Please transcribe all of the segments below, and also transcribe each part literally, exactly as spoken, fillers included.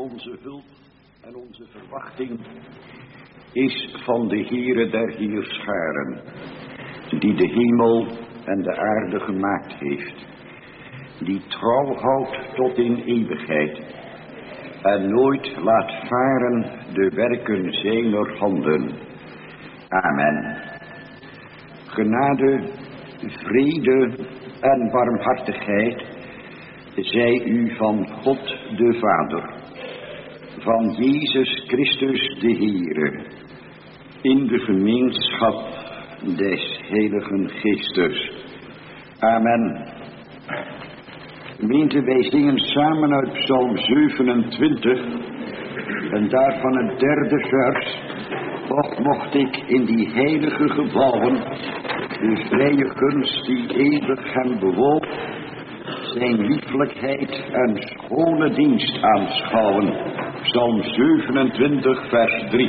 Onze hulp en onze verwachting is van de Heere der Heerscharen, die de hemel en de aarde gemaakt heeft, die trouw houdt tot in eeuwigheid en nooit laat varen de werken zijner handen. Amen. Genade, vrede en barmhartigheid zij u van God de Vader, van Jezus Christus de Heere, in de gemeenschap des Heiligen Geestes. Amen. Gemeente, wij zingen samen uit Psalm zevenentwintig en daarvan het derde vers. Och mocht ik in die heilige gebouwen de vrije gunst die eeuwig hem bewoog, zijn lieflijkheid en schone dienst aanschouwen. Psalm zevenentwintig vers drie.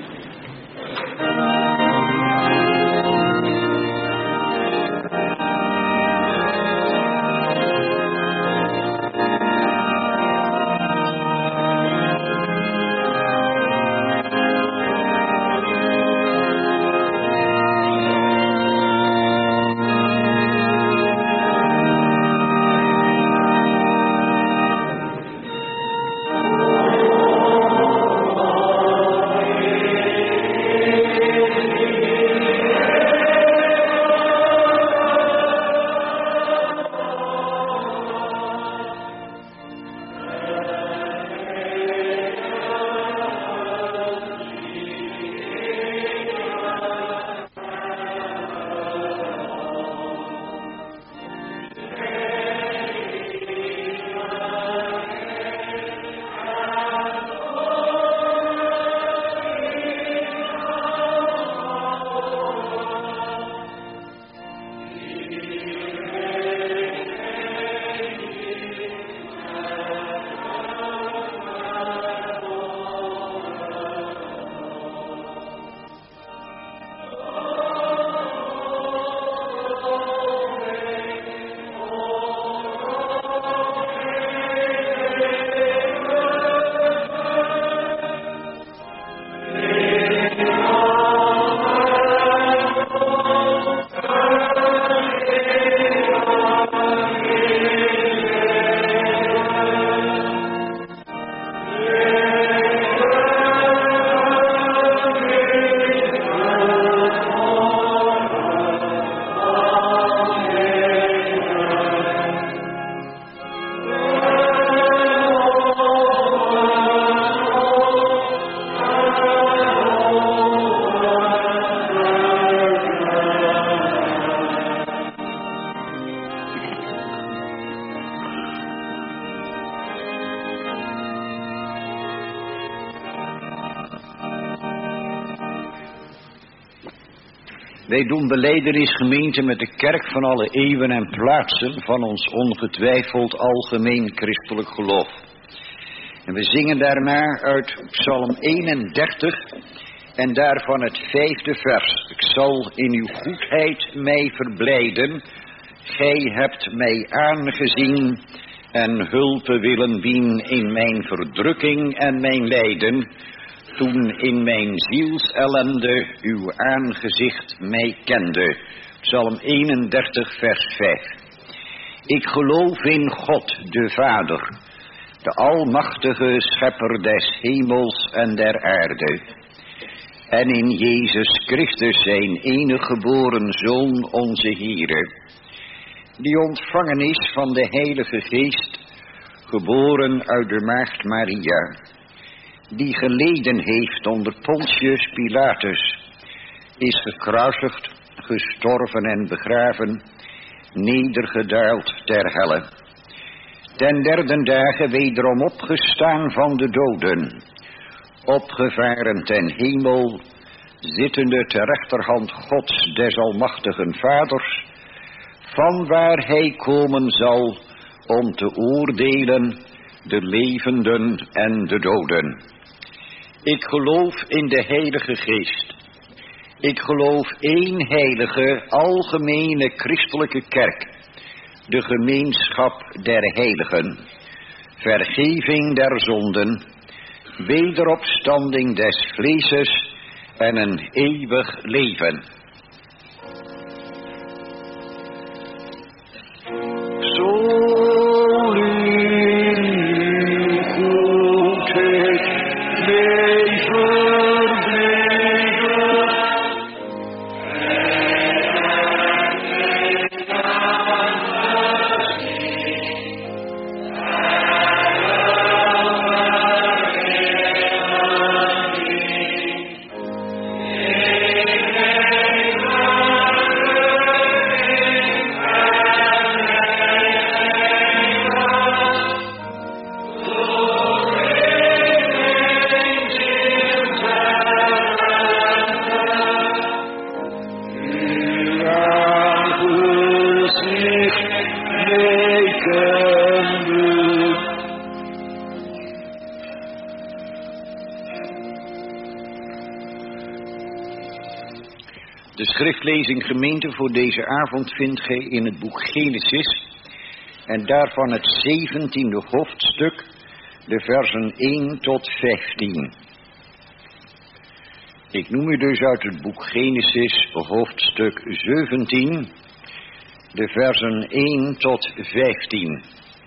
Wij doen belijdenis, gemeente, met de kerk van alle eeuwen en plaatsen van ons ongetwijfeld algemeen christelijk geloof. En we zingen daarna uit Psalm eenendertig en daarvan het vijfde vers. Ik zal in uw goedheid mij verblijden, gij hebt mij aangezien en hulpe willen bieden in mijn verdrukking en mijn lijden, toen in mijn zielsellende uw aangezicht mij kende. Psalm eenendertig vers vijf. Ik geloof in God de Vader, de almachtige schepper des hemels en der aarde, en in Jezus Christus zijn enige geboren Zoon onze Heere, die ontvangen is van de Heilige Geest, geboren uit de maagd Maria, die geleden heeft onder Pontius Pilatus, is gekruisigd, gestorven en begraven, nedergedaald ter helle, ten derde dagen wederom opgestaan van de doden, opgevaren ten hemel, zittende ter rechterhand Gods des almachtigen Vaders, van waar hij komen zal om te oordelen de levenden en de doden. Ik geloof in de Heilige Geest. Ik geloof één heilige, algemene christelijke kerk, de gemeenschap der heiligen, vergeving der zonden, wederopstanding des vleeses en een eeuwig leven. De schriftlezing gemeente voor deze avond vindt gij in het boek Genesis en daarvan het zeventiende hoofdstuk, de versen één tot vijftien. Ik noem u dus uit het boek Genesis hoofdstuk zeventien, de versen één tot vijftien.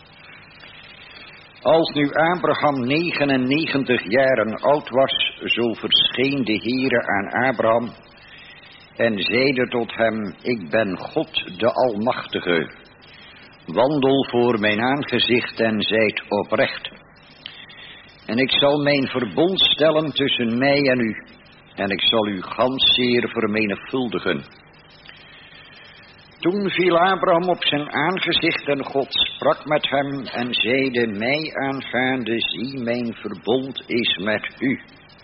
Als nu Abraham negenennegentig jaren oud was, zo verscheen de Heere aan Abraham en zeide tot hem: ik ben God de Almachtige, wandel voor mijn aangezicht en zijt oprecht. En ik zal mijn verbond stellen tussen mij en u, en ik zal u gans zeer vermenigvuldigen. Toen viel Abraham op zijn aangezicht en God sprak met hem en zeide: mij aangaande, zie, mijn verbond is met u.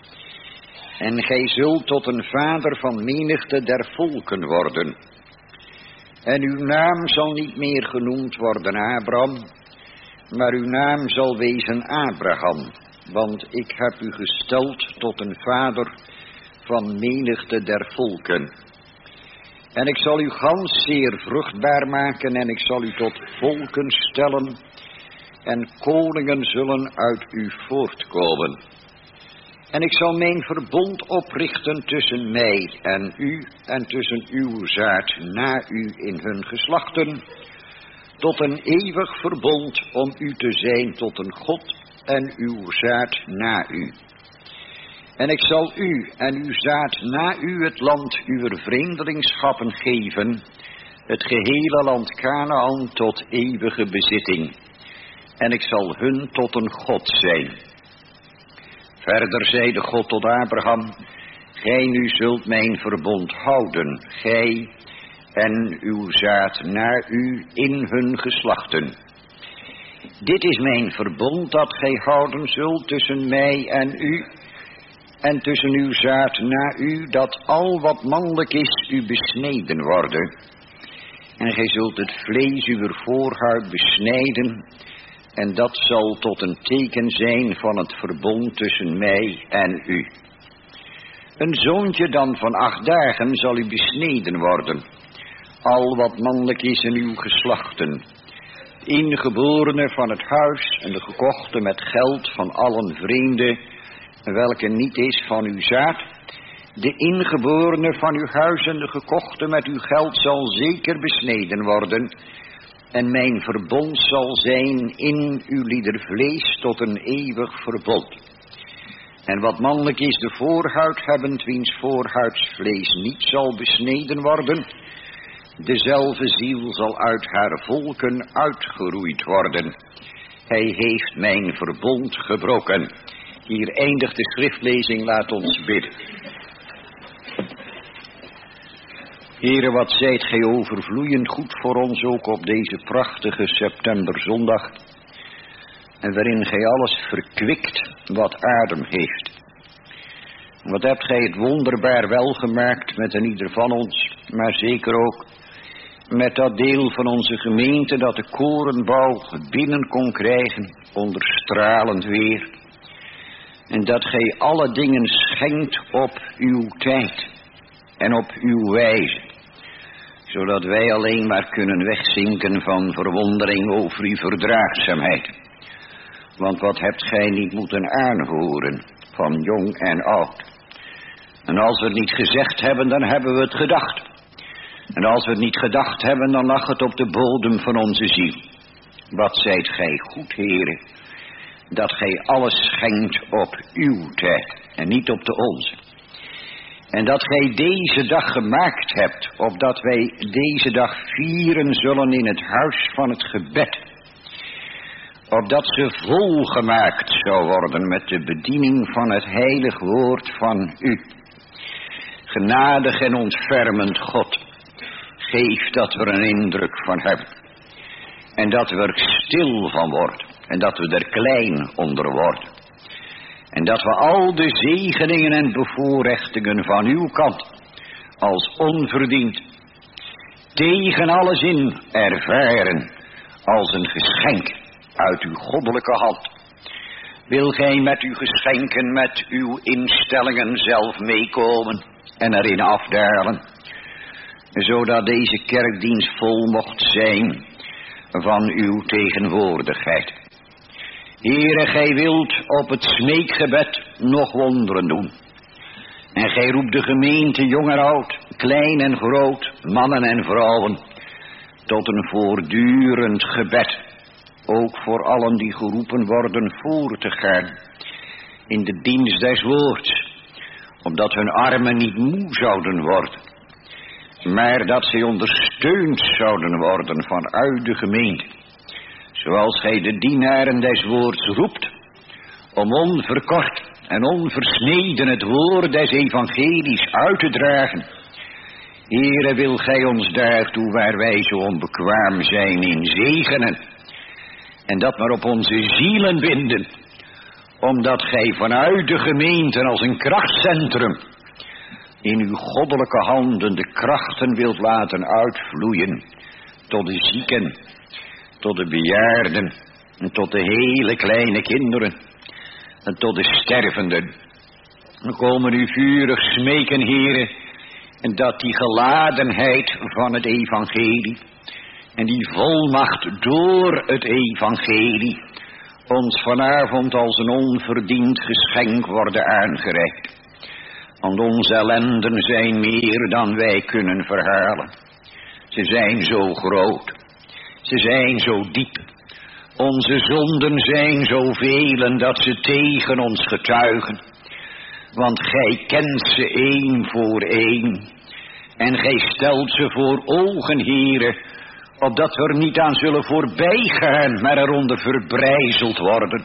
En gij zult tot een vader van menigte der volken worden. En uw naam zal niet meer genoemd worden Abraham, maar uw naam zal wezen Abraham, want ik heb u gesteld tot een vader van menigte der volken. En ik zal u gans zeer vruchtbaar maken en ik zal u tot volken stellen en koningen zullen uit u voortkomen. En ik zal mijn verbond oprichten tussen mij en u en tussen uw zaad na u in hun geslachten, tot een eeuwig verbond om u te zijn tot een God en uw zaad na u. En ik zal u en uw zaad na u het land uwer vreemdelingschappen geven, het gehele land Kanaan tot eeuwige bezitting. En ik zal hun tot een God zijn. Verder zeide God tot Abraham: gij nu zult mijn verbond houden, gij en uw zaad na u in hun geslachten. Dit is mijn verbond dat gij houden zult tussen mij en u, en tussen uw zaad na u, dat al wat mannelijk is u besneden worden. En gij zult het vlees uwer voorhuid besnijden, en dat zal tot een teken zijn van het verbond tussen mij en u. Een zoontje dan van acht dagen zal u besneden worden, al wat mannelijk is in uw geslachten. De ingeborene van het huis en de gekochte met geld van allen vreemden, welke niet is van uw zaad. De ingeborene van uw huis en de gekochte met uw geld zal zeker besneden worden. En mijn verbond zal zijn in uw lieder vlees tot een eeuwig verbond. En wat mannelijk is de voorhuid hebbend, wiens voorhuidsvlees niet zal besneden worden, dezelfde ziel zal uit haar volken uitgeroeid worden. Hij heeft mijn verbond gebroken. Hier eindigt de schriftlezing, laat ons bidden. Heere, wat zijt gij overvloeiend goed voor ons ook op deze prachtige septemberzondag, en waarin gij alles verkwikt wat adem heeft. Wat hebt gij het wonderbaar welgemaakt met een ieder van ons, maar zeker ook met dat deel van onze gemeente dat de korenbouw binnen kon krijgen onder stralend weer. En dat gij alle dingen schenkt op uw tijd en op uw wijze, zodat wij alleen maar kunnen wegzinken van verwondering over uw verdraagzaamheid. Want wat hebt gij niet moeten aanhoren van jong en oud? En als we het niet gezegd hebben, dan hebben we het gedacht. En als we het niet gedacht hebben, dan lag het op de bodem van onze ziel. Wat zijt gij goed, heren, dat gij alles schenkt op uw tijd en niet op de onze. En dat gij deze dag gemaakt hebt, opdat wij deze dag vieren zullen in het huis van het gebed. Opdat ze volgemaakt zou worden met de bediening van het heilig woord van u. Genadig en ontfermend God, geef dat we er een indruk van hebben. En dat we er stil van worden. En dat we er klein onder worden. En dat we al de zegeningen en bevoorrechtingen van uw kant, als onverdiend, tegen alles in ervaren, als een geschenk uit uw goddelijke hand. Wil gij met uw geschenken, met uw instellingen zelf meekomen en erin afdalen, zodat deze kerkdienst vol mocht zijn van uw tegenwoordigheid. Heere, gij wilt op het smeekgebed nog wonderen doen. En gij roept de gemeente, jong en oud, klein en groot, mannen en vrouwen, tot een voortdurend gebed. Ook voor allen die geroepen worden voor te gaan in de dienst des woords, opdat hun armen niet moe zouden worden, maar dat zij ondersteund zouden worden vanuit de gemeente. Zoals gij de dienaren des woords roept, om onverkort en onversneden het woord des evangelies uit te dragen. Heere, wil gij ons daartoe, waar wij zo onbekwaam zijn, in zegenen. En dat maar op onze zielen binden, omdat gij vanuit de gemeente als een krachtcentrum in uw goddelijke handen de krachten wilt laten uitvloeien tot de zieken, tot de bejaarden, en tot de hele kleine kinderen, en tot de stervenden. We komen u vurig smeken, Heere, en dat die geladenheid van het evangelie, en die volmacht door het evangelie, ons vanavond als een onverdiend geschenk worden aangereikt. Want onze ellenden zijn meer dan wij kunnen verhalen. Ze zijn zo groot. Ze zijn zo diep. Onze zonden zijn zoveel dat ze tegen ons getuigen. Want gij kent ze één voor één. En gij stelt ze voor ogen, Heere, opdat we er niet aan zullen voorbijgaan, maar eronder verbrijzeld worden.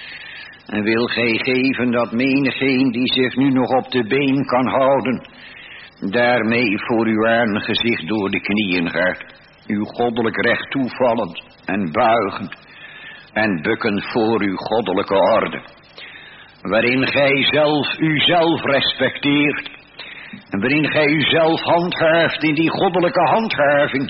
En wil gij geven dat menigeen die zich nu nog op de been kan houden, daarmee voor uw aangezicht door de knieën gaat, uw goddelijk recht toevallend en buigend en bukkend voor uw goddelijke orde, waarin gij zelf uzelf respecteert en waarin gij uzelf handhaaft in die goddelijke handhaving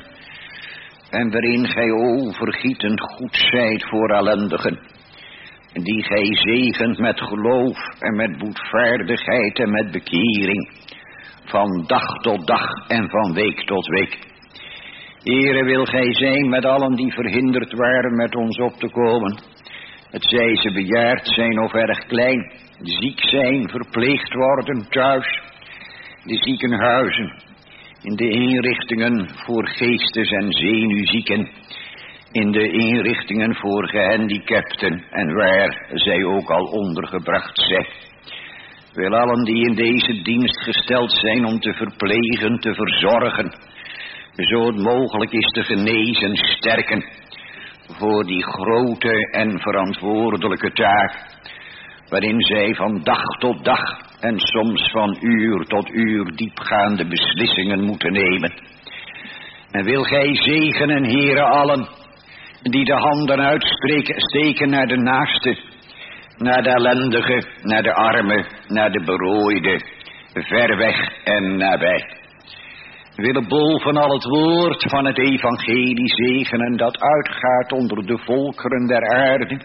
en waarin gij overgietend goed zijt voor ellendigen, die gij zegent met geloof en met boetvaardigheid en met bekering, van dag tot dag en van week tot week. Heere, wil gij zijn met allen die verhinderd waren met ons op te komen, het zij ze bejaard zijn of erg klein, ziek zijn, verpleegd worden thuis, de ziekenhuizen, in de inrichtingen voor geestes- en zenuwzieken, in de inrichtingen voor gehandicapten en waar zij ook al ondergebracht zijn. Wil allen die in deze dienst gesteld zijn om te verplegen, te verzorgen, zo het mogelijk is te genezen, sterken voor die grote en verantwoordelijke taak, waarin zij van dag tot dag en soms van uur tot uur diepgaande beslissingen moeten nemen. En wil gij zegenen, Heere, allen die de handen uitspreken, steken naar de naaste, naar de ellendige, naar de arme, naar de berooide, ver weg en nabij. We willen bovenal het woord van het evangelie zegenen dat uitgaat onder de volkeren der aarde.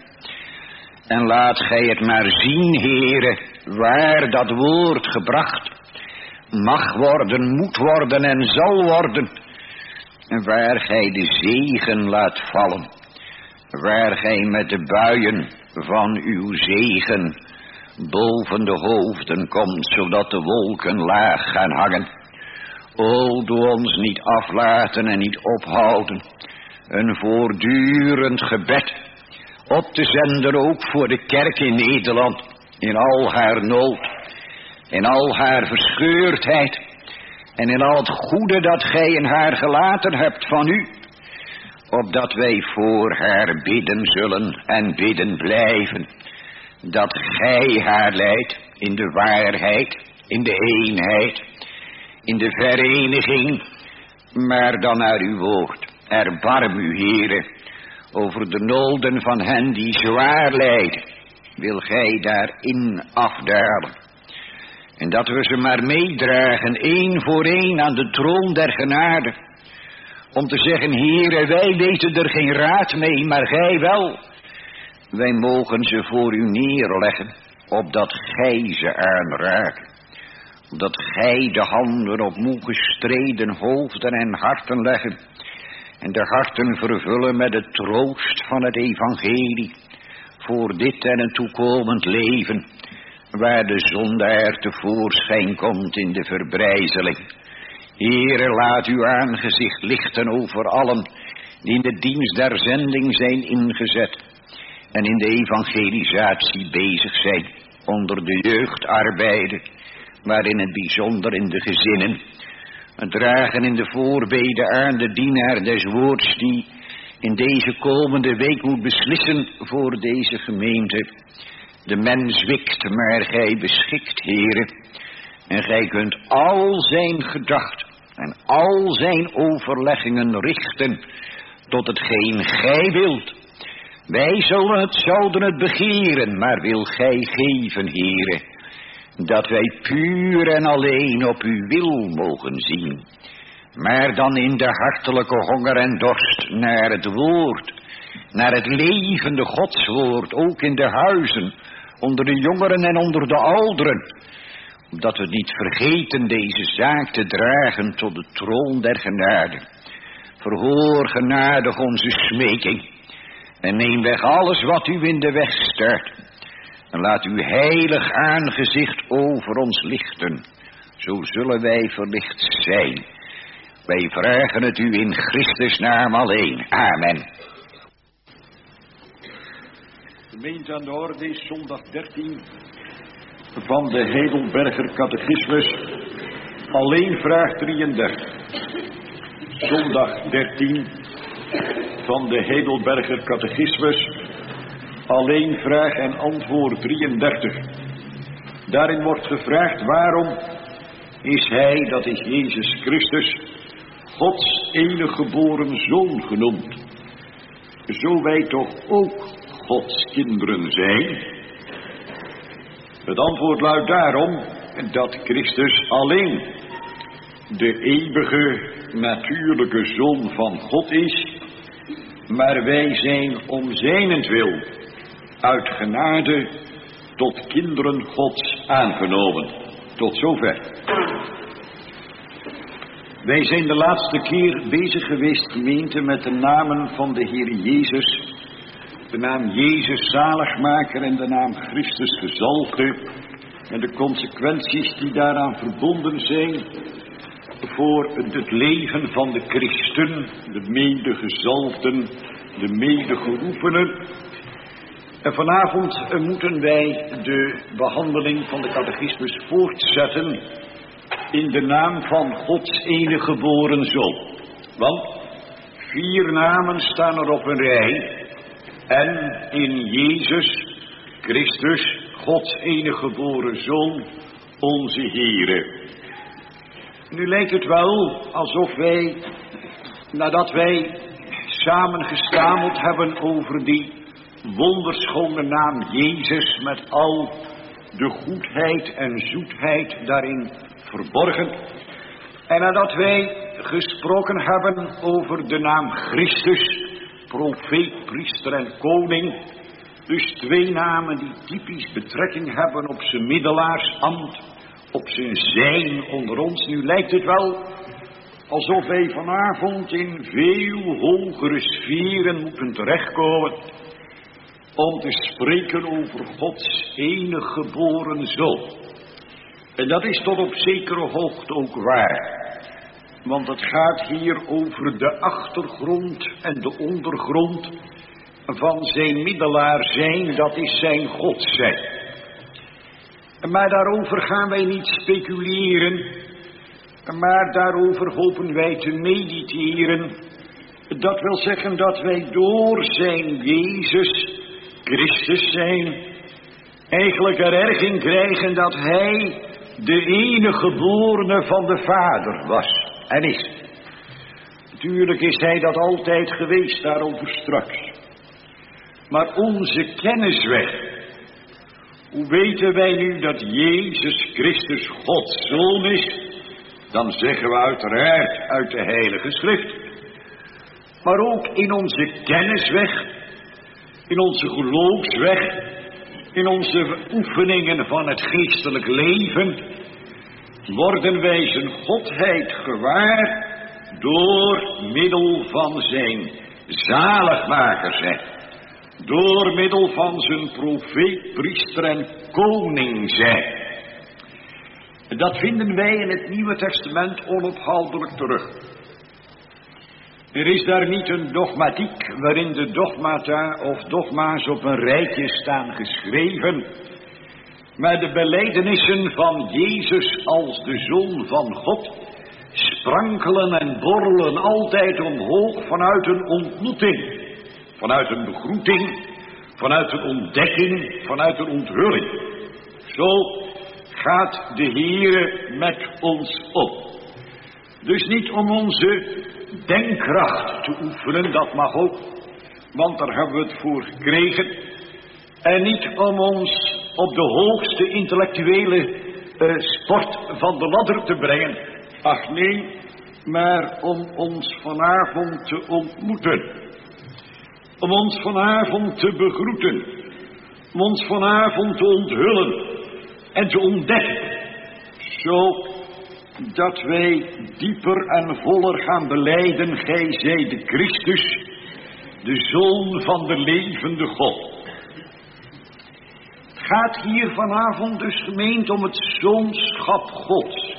En laat gij het maar zien, Heere, waar dat woord gebracht mag worden, moet worden en zal worden. En waar gij de zegen laat vallen waar gij met de buien van uw zegen boven de hoofden komt, zodat de wolken laag gaan hangen. O, doe ons niet aflaten en niet ophouden een voortdurend gebed op te zenden, ook voor de kerk in Nederland, in al haar nood, in al haar verscheurdheid en in al het goede dat gij in haar gelaten hebt van u, opdat wij voor haar bidden zullen en bidden blijven, dat gij haar leidt in de waarheid, in de eenheid, in de vereniging, maar dan naar uw woord. Erbarm u, Heere, over de noden van hen die zwaar lijden. Wil gij daarin afdalen. En dat we ze maar meedragen, één voor één aan de troon der genade. Om te zeggen, Heere, wij weten er geen raad mee, maar gij wel. Wij mogen ze voor u neerleggen, opdat gij ze aanraakt. Opdat gij de handen op moe gestreden hoofden en harten leggen. En de harten vervullen met de troost van het evangelie. Voor dit en een toekomend leven. Waar de zondaar tevoorschijn komt in de verbrijzeling. Heere, laat uw aangezicht lichten over allen die in de dienst der zending zijn ingezet. En in de evangelisatie bezig zijn. Onder de jeugdarbeiden. Maar in het bijzonder in de gezinnen. Het dragen in de voorbeden aan de dienaar des woords die in deze komende week moet beslissen voor deze gemeente. De mens wikt, maar gij beschikt, Heere. En gij kunt al zijn gedachten en al zijn overleggingen richten tot hetgeen gij wilt. Wij zullen het, zouden het begeren, maar wil gij geven, Heere, dat wij puur en alleen op uw wil mogen zien. Maar dan in de hartelijke honger en dorst naar het woord, naar het levende Godswoord, ook in de huizen, onder de jongeren en onder de ouderen. Opdat we niet vergeten deze zaak te dragen tot de troon der genade. Verhoor genadig onze smeking en neem weg alles wat u in de weg staat. En laat uw heilig aangezicht over ons lichten. Zo zullen wij verlicht zijn. Wij vragen het u in Christus naam alleen. Amen. Gemeente aan de orde is zondag dertien van de Heidelberger Catechismus. Alleen vraag drieëndertig. Zondag dertien van de Heidelberger Catechismus. Alleen vraag en antwoord drieëndertig. Daarin wordt gevraagd waarom is hij, dat is Jezus Christus, Gods enige geboren Zoon genoemd. Zo wij toch ook Gods kinderen zijn. Het antwoord luidt daarom dat Christus alleen de eeuwige natuurlijke Zoon van God is, maar wij zijn om zijnentwil uit genade tot kinderen Gods aangenomen. Tot zover. Wij zijn de laatste keer bezig geweest, gemeente, met de namen van de Heer Jezus. De naam Jezus zaligmaker en de naam Christus gezalfde. En de consequenties die daaraan verbonden zijn voor het leven van de christen, de medegezalfden, de medegeroepenen. En vanavond moeten wij de behandeling van de catechismus voortzetten in de naam van Gods enige geboren Zoon. Want vier namen staan er op een rij. En in Jezus Christus, Gods enige geboren Zoon, onze Heere. Nu lijkt het wel alsof wij, nadat wij samen gestameld hebben over die wonderschone naam Jezus met al de goedheid en zoetheid daarin verborgen. En nadat wij gesproken hebben over de naam Christus, profeet, priester en koning. Dus twee namen die typisch betrekking hebben op zijn middelaarsambt, op zijn zijn onder ons. Nu lijkt het wel alsof wij vanavond in veel hogere sferen moeten terechtkomen om te spreken over Gods enige geboren Zoon. En dat is tot op zekere hoogte ook waar. Want het gaat hier over de achtergrond en de ondergrond van zijn middelaar zijn, dat is zijn God zijn. Maar daarover gaan wij niet speculeren, maar daarover hopen wij te mediteren. Dat wil zeggen dat wij door zijn Jezus Christus zijn eigenlijk er erg in krijgen dat hij de enige geborene van de Vader was en is. Natuurlijk is hij dat altijd geweest, daarover straks. Maar onze kennisweg, hoe weten wij nu dat Jezus Christus Gods Zoon is? Dan zeggen we uiteraard uit de Heilige Schrift. Maar ook in onze kennisweg, in onze geloofsweg, in onze oefeningen van het geestelijk leven, worden wij zijn Godheid gewaar door middel van zijn zaligmaker zijn. Door middel van zijn profeet, priester en koning zijn. Dat vinden wij in het Nieuwe Testament onophoudelijk terug. Er is daar niet een dogmatiek waarin de dogmata of dogma's op een rijtje staan geschreven, maar de belijdenissen van Jezus als de Zoon van God sprankelen en borrelen altijd omhoog vanuit een ontmoeting. Vanuit een begroeting, vanuit een ontdekking, vanuit een onthulling. Zo gaat de Heere met ons om. Dus niet om onze denkkracht te oefenen, dat mag ook, want daar hebben we het voor gekregen. En niet om ons op de hoogste intellectuele uh, sport van de ladder te brengen. Ach nee, maar om ons vanavond te ontmoeten. Om ons vanavond te begroeten. Om ons vanavond te onthullen en te ontdekken. Zo dat wij dieper en voller gaan belijden, gij zijt Christus, de Zoon van de levende God. Het gaat hier vanavond dus gemeend om het zoonschap Gods.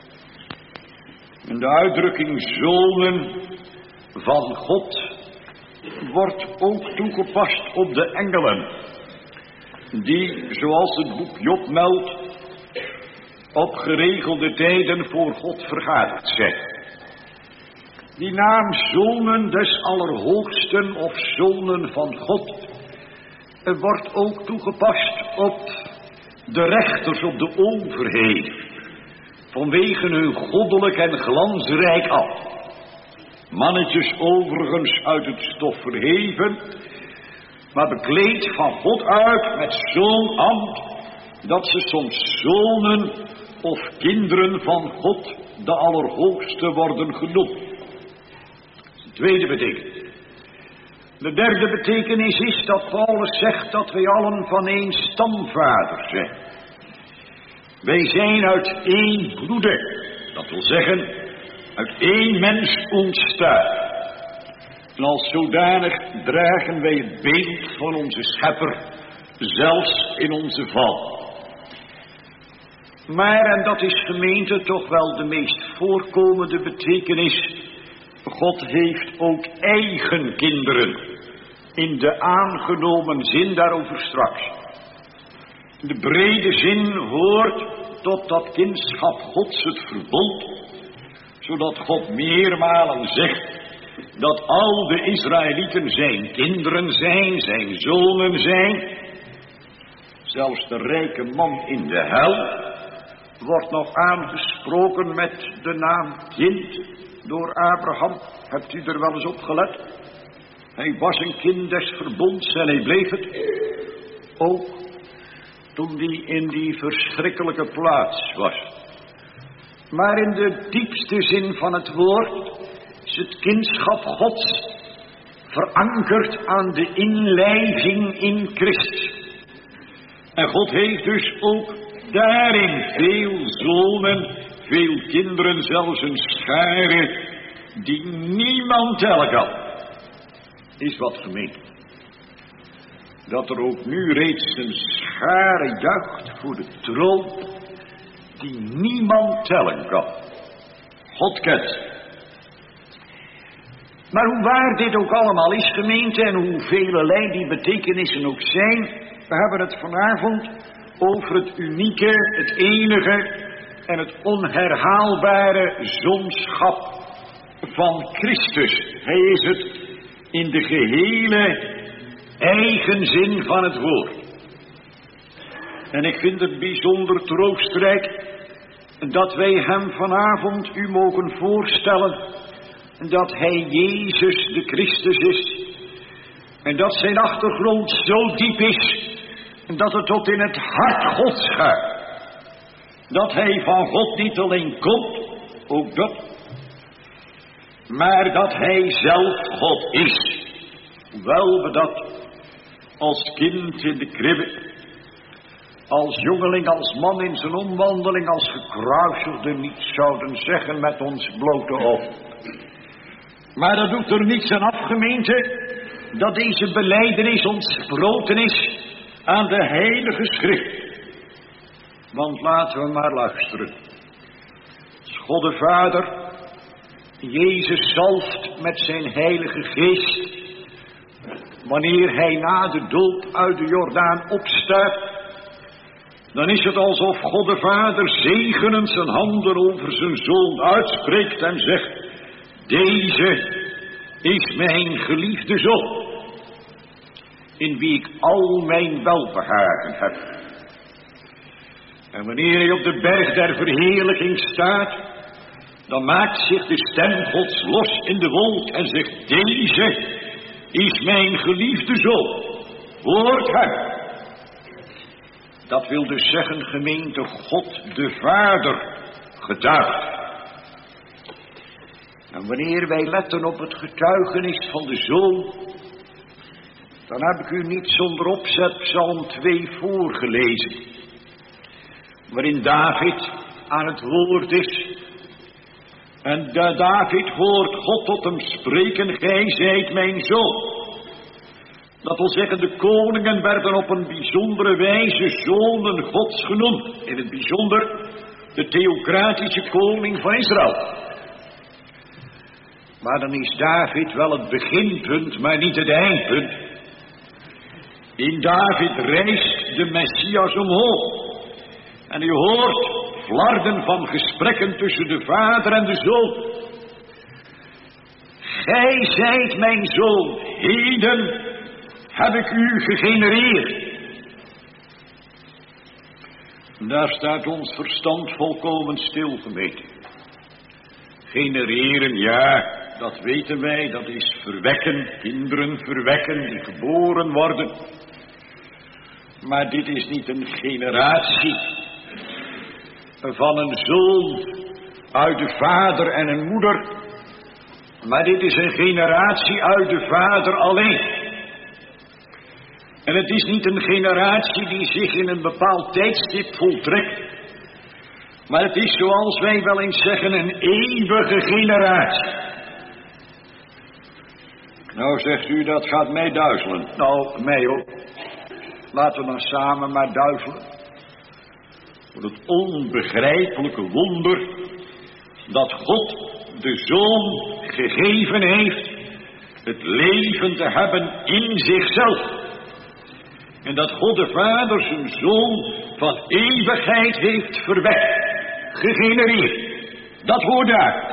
En de uitdrukking zonen van God wordt ook toegepast op de engelen, die, zoals het boek Job meldt, op geregelde tijden voor God vergaderd zijn. Die naam zonen des Allerhoogsten of zonen van God wordt ook toegepast op de rechters, op de overheid, vanwege hun goddelijk en glansrijk ambt. Mannetjes overigens uit het stof verheven, maar bekleed van God uit met zo'n ambt, dat ze soms zonen of kinderen van God, de Allerhoogste, worden genoemd. De tweede betekenis. De derde betekenis is dat Paulus zegt dat wij allen van één stamvader zijn. Wij zijn uit één bloede, dat wil zeggen, uit één mens ontstaan. En als zodanig dragen wij het beeld van onze schepper, zelfs in onze val. Maar, en dat is gemeente toch wel de meest voorkomende betekenis, God heeft ook eigen kinderen, in de aangenomen zin, daarover straks. De brede zin hoort tot dat kindschap Gods, het verbond, zodat God meermalen zegt dat al de Israëlieten zijn kinderen zijn, zijn zonen zijn. Zelfs de rijke man in de hel wordt nog aangesproken met de naam kind door Abraham. Hebt u er wel eens op gelet? Hij was een kind des verbonds en hij bleef het. Ook toen hij in die verschrikkelijke plaats was. Maar in de diepste zin van het woord is het kindschap Gods verankerd aan de inlijving in Christus. En God heeft dus ook daarin veel zonen, veel kinderen, zelfs een schare die niemand tellen kan. Is wat gemeen. Dat er ook nu reeds een schare juicht voor de troon die niemand tellen kan. God kent. Maar hoe waar dit ook allemaal is, gemeente, en hoe velelei die betekenissen ook zijn, we hebben het vanavond over het unieke, het enige en het onherhaalbare zonschap van Christus. Hij is het in de gehele eigen zin van het woord. En ik vind het bijzonder troostrijk dat wij hem vanavond u mogen voorstellen dat hij Jezus de Christus is. En dat zijn achtergrond zo diep is dat het tot in het hart Gods gaat. Dat hij van God niet alleen komt, ook dat, maar dat hij zelf God is. Hoewel we dat als kind in de kribbe, als jongeling, als man in zijn omwandeling, als gekruisigde niet zouden zeggen met ons blote oog. Maar dat doet er niets aan af, gemeente, dat deze belijdenis ontsproten is aan de Heilige Schrift. Want laten we maar luisteren. Als God de Vader Jezus zalft met zijn Heilige Geest, wanneer hij na de doop uit de Jordaan opstaat, dan is het alsof God de Vader zegenend zijn handen over zijn Zoon uitspreekt en zegt: deze is mijn geliefde Zoon, in wie ik al mijn welbehagen heb. En wanneer hij op de berg der verheerlijking staat, dan maakt zich de stem Gods los in de wolk en zegt: deze is mijn geliefde Zoon, hoort hem. Dat wil dus zeggen, gemeente, God de Vader getuigt. En wanneer wij letten op het getuigenis van de Zoon, dan heb ik u niet zonder opzet Psalm twee voorgelezen, waarin David aan het woord is. En de David hoort God tot hem spreken: gij zijt mijn Zoon. Dat wil zeggen, de koningen werden op een bijzondere wijze zonen Gods genoemd. In het bijzonder de theocratische koning van Israël. Maar dan is David wel het beginpunt, maar niet het eindpunt. In David reist de Messias omhoog. En u hoort flarden van gesprekken tussen de vader en de zoon. Gij zijt mijn zoon, heden heb ik u gegenereerd. Daar staat ons verstand volkomen stil, gemeente. Genereren, ja, dat weten wij, dat is verwekken, kinderen verwekken die geboren worden. Maar dit is niet een generatie van een zoon uit de vader en een moeder, maar dit is een generatie uit de vader alleen. En het is niet een generatie die zich in een bepaald tijdstip voltrekt, maar het is, zoals wij wel eens zeggen, een eeuwige generatie. Nou, zegt u, dat gaat mij duizelen. Nou, mij ook. Laten we dan samen maar duizelen. Voor het onbegrijpelijke wonder dat God de Zoon gegeven heeft het leven te hebben in zichzelf. En dat God de Vader zijn Zoon van eeuwigheid heeft verwekt, gegenereerd. Dat hoort daar.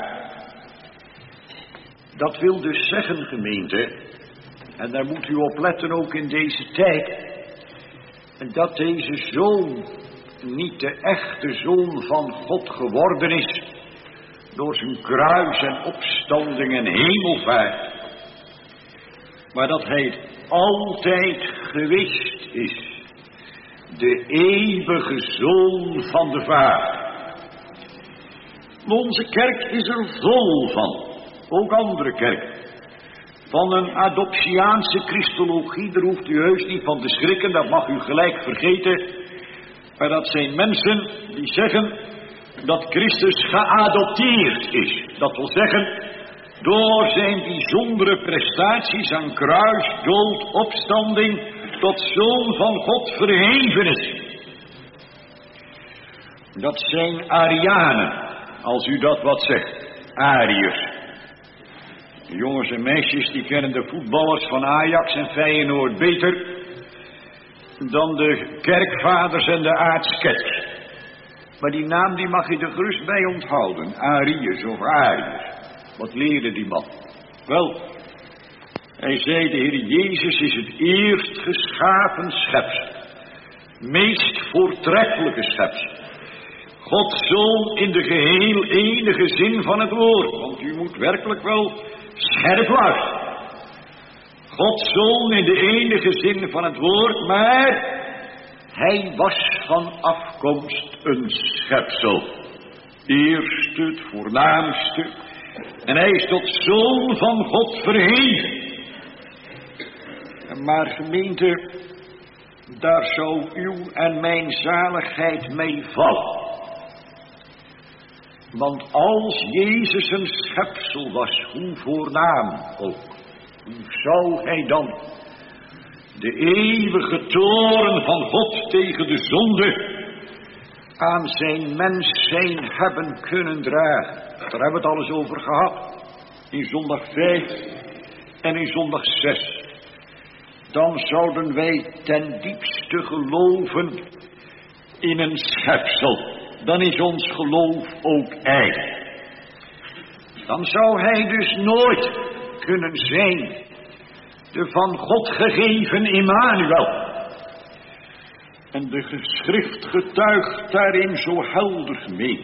Dat wil dus zeggen, gemeente, en daar moet u op letten ook in deze tijd, dat deze Zoon niet de echte Zoon van God geworden is door zijn kruis en opstanding en hemelvaart, maar dat hij het altijd geweest is, de eeuwige Zoon van de Vader. Onze kerk is er vol van, ook andere kerken, van een adoptiaanse christologie. Daar hoeft u heus niet van te schrikken, dat mag u gelijk vergeten. Maar dat zijn mensen die zeggen dat Christus geadopteerd is. Dat wil zeggen, door zijn bijzondere prestaties aan kruis, dood, opstanding, tot Zoon van God verheven is. Dat zijn Arianen, als u dat wat zegt, Ariërs. De jongens en meisjes die kennen de voetballers van Ajax en Feyenoord beter dan de kerkvaders en de aartskerk. Maar die naam die mag je er gerust bij onthouden, Ariërs of Ariërs. Wat leerde die man? Wel, hij zei, de Heer Jezus is het eerst geschapen schepsel. Meest voortreffelijke schepsel. Gods Zoon in de geheel enige zin van het woord. Want u moet werkelijk wel scherp luisteren. Gods Zoon in de enige zin van het woord, maar hij was van afkomst een schepsel. Eerste, het voornaamste. En hij is tot Zoon van God verheven. Maar gemeente, daar zou uw en mijn zaligheid mee vallen. Want als Jezus een schepsel was, hoe voornaam ook, hoe zou hij dan de eeuwige toorn van God tegen de zonde aan zijn mens zijn hebben kunnen dragen? Daar hebben we het al eens over gehad. In zondag vijf en in zondag zes. Dan zouden wij ten diepste geloven in een schepsel. Dan is ons geloof ook ijdel. Dan zou hij dus nooit kunnen zijn de van God gegeven Immanuel. En de geschrift getuigt daarin zo helder mee.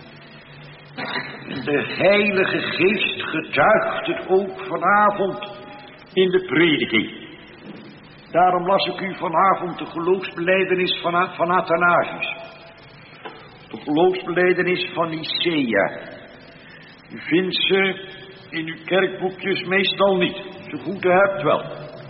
De Heilige Geest getuigt het ook vanavond in de prediking. Daarom las ik u vanavond de geloofsbelijdenis van, van Athanasius. De geloofsbelijdenis van Nicea. U vindt ze in uw kerkboekjes meestal niet. Zo goed u hebt wel.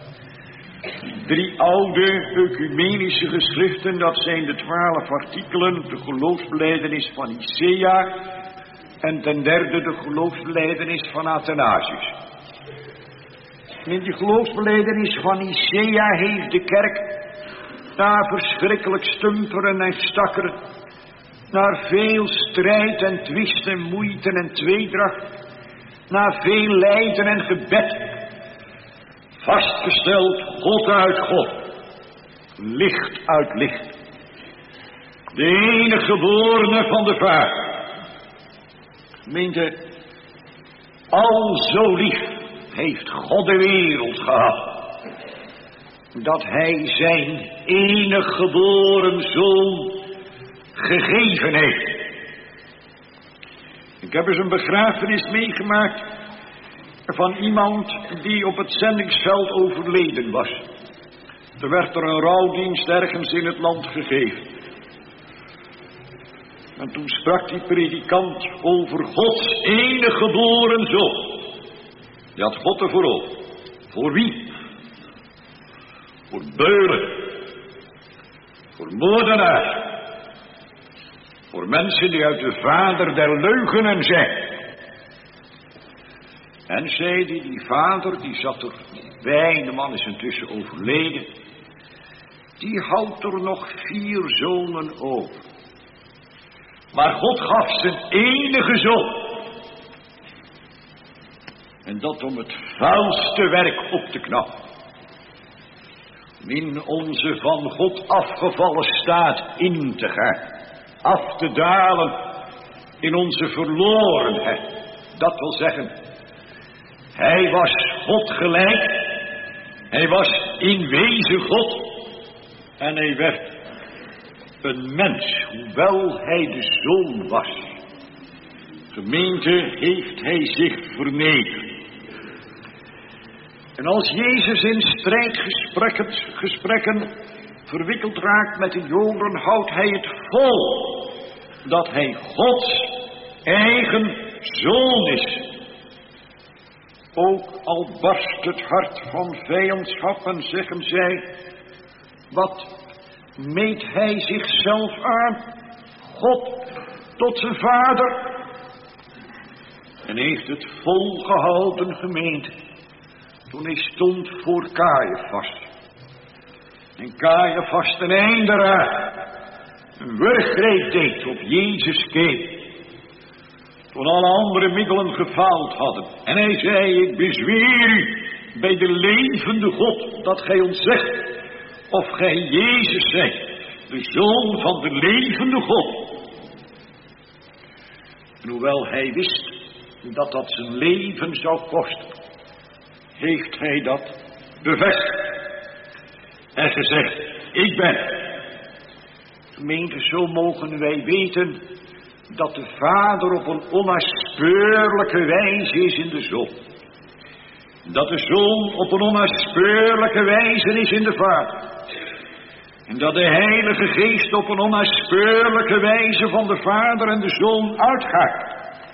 Drie oude ecumenische geschriften, dat zijn de twaalf artikelen, de geloofsbelijdenis van Nicea en ten derde de geloofsbelijdenis van Athanasius. In die geloofsbelijdenis van Nicea heeft de kerk na verschrikkelijk stumperen en stakkeren, na veel strijd en twist en moeite en tweedracht, na veel lijden en gebed, vastgesteld, God uit God, licht uit licht, de enige geborene van de Vader. Gemeente, al zo lief heeft God de wereld gehad, dat hij zijn enige geboren Zoon gegeven heeft. Ik heb eens een begrafenis meegemaakt van iemand die op het zendingsveld overleden was. Er werd er een rouwdienst ergens in het land gegeven. En toen sprak die predikant over Gods enige geboren Zoon. Die had God ervoor over. Voor wie? Voor beulen. Voor moordenaars. Voor mensen die uit de vader der leugenen zijn. En zei die, die vader, die zat er bij, de man is intussen overleden. Die houdt er nog vier zonen over. Maar God gaf zijn enige zoon. En dat om het vuilste werk op te knappen. Om in onze van God afgevallen staat in te gaan. Af te dalen in onze verlorenheid. Dat wil zeggen, hij was God gelijk. Hij was in wezen God. En hij werd een mens, hoewel hij de Zoon was. Gemeente, heeft hij zich vernederd. En als Jezus in strijdgesprekken gesprekken verwikkeld raakt met de Joden, houdt hij het vol dat hij Gods eigen Zoon is. Ook al barst het hart van vijandschap en zeggen zij, wat meet hij zichzelf aan? God tot zijn vader. En heeft het volgehouden, gemeente, toen hij stond voor Caiaphas. En Caiaphas ten einde raad een wurggreep deed op Jezus keek. Toen alle andere middelen gefaald hadden. En hij zei, ik bezweer u bij de levende God dat gij ons zegt of gij Jezus zijt, de Zoon van de levende God. En hoewel hij wist dat dat zijn leven zou kosten, heeft hij dat bevestigd en gezegd, ik ben. Gemeente, zo mogen wij weten dat de Vader op een onnaspeurlijke wijze is in de Zoon. Dat de Zoon op een onnaspeurlijke wijze is in de Vader. En dat de Heilige Geest op een onnaspeurlijke wijze van de Vader en de Zoon uitgaat.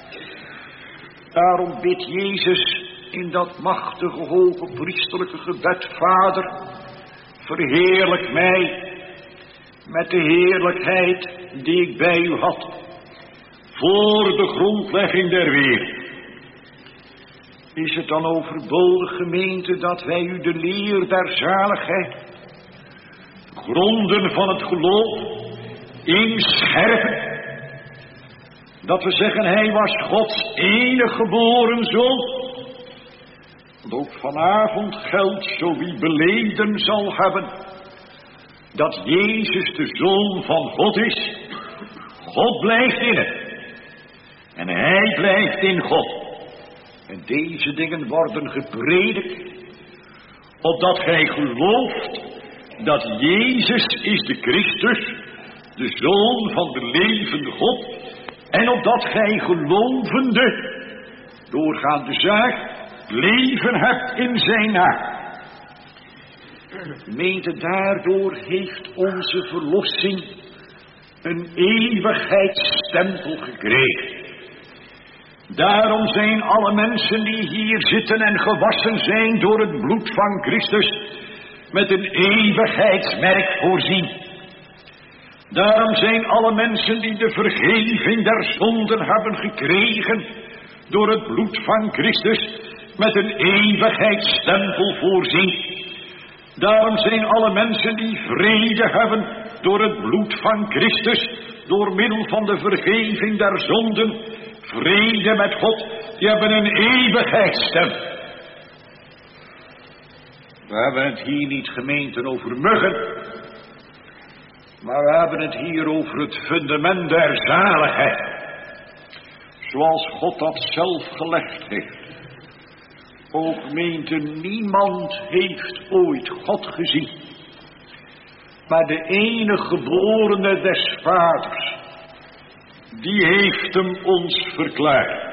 Daarom bidt Jezus in dat machtige hoge priesterlijke gebed, Vader, verheerlijk mij met de heerlijkheid die ik bij u had, voor de grondlegging der wereld. Is het dan overbodig, gemeente, dat wij u de leer der zaligheid, gronden van het geloof, inscherpen? Dat we zeggen, hij was Gods enige geboren Zoon. Want ook vanavond geldt, zo wie beleden zal hebben, dat Jezus de Zoon van God is. God blijft in hem. En hij blijft in God. En deze dingen worden gepredikt, opdat gij gelooft dat Jezus is de Christus, de Zoon van de levende God, en opdat gij gelovende, doorgaande zaak, leven hebt in zijn naam. Gemeente, daardoor heeft onze verlossing een eeuwigheidsstempel gekregen. Daarom zijn alle mensen die hier zitten en gewassen zijn door het bloed van Christus met een eeuwigheidsmerk voorzien. Daarom zijn alle mensen die de vergeving der zonden hebben gekregen door het bloed van Christus met een eeuwigheidsstempel voorzien. Daarom zijn alle mensen die vrede hebben door het bloed van Christus, door middel van de vergeving der zonden, vrede met God, die hebben een eeuwigheidsstempel. We hebben het hier niet, gemeenten, over muggen, maar we hebben het hier over het fundament der zaligheid, zoals God dat zelf gelegd heeft. O gemeente, niemand heeft ooit God gezien, maar de enige geborene des Vaders, die heeft hem ons verklaard.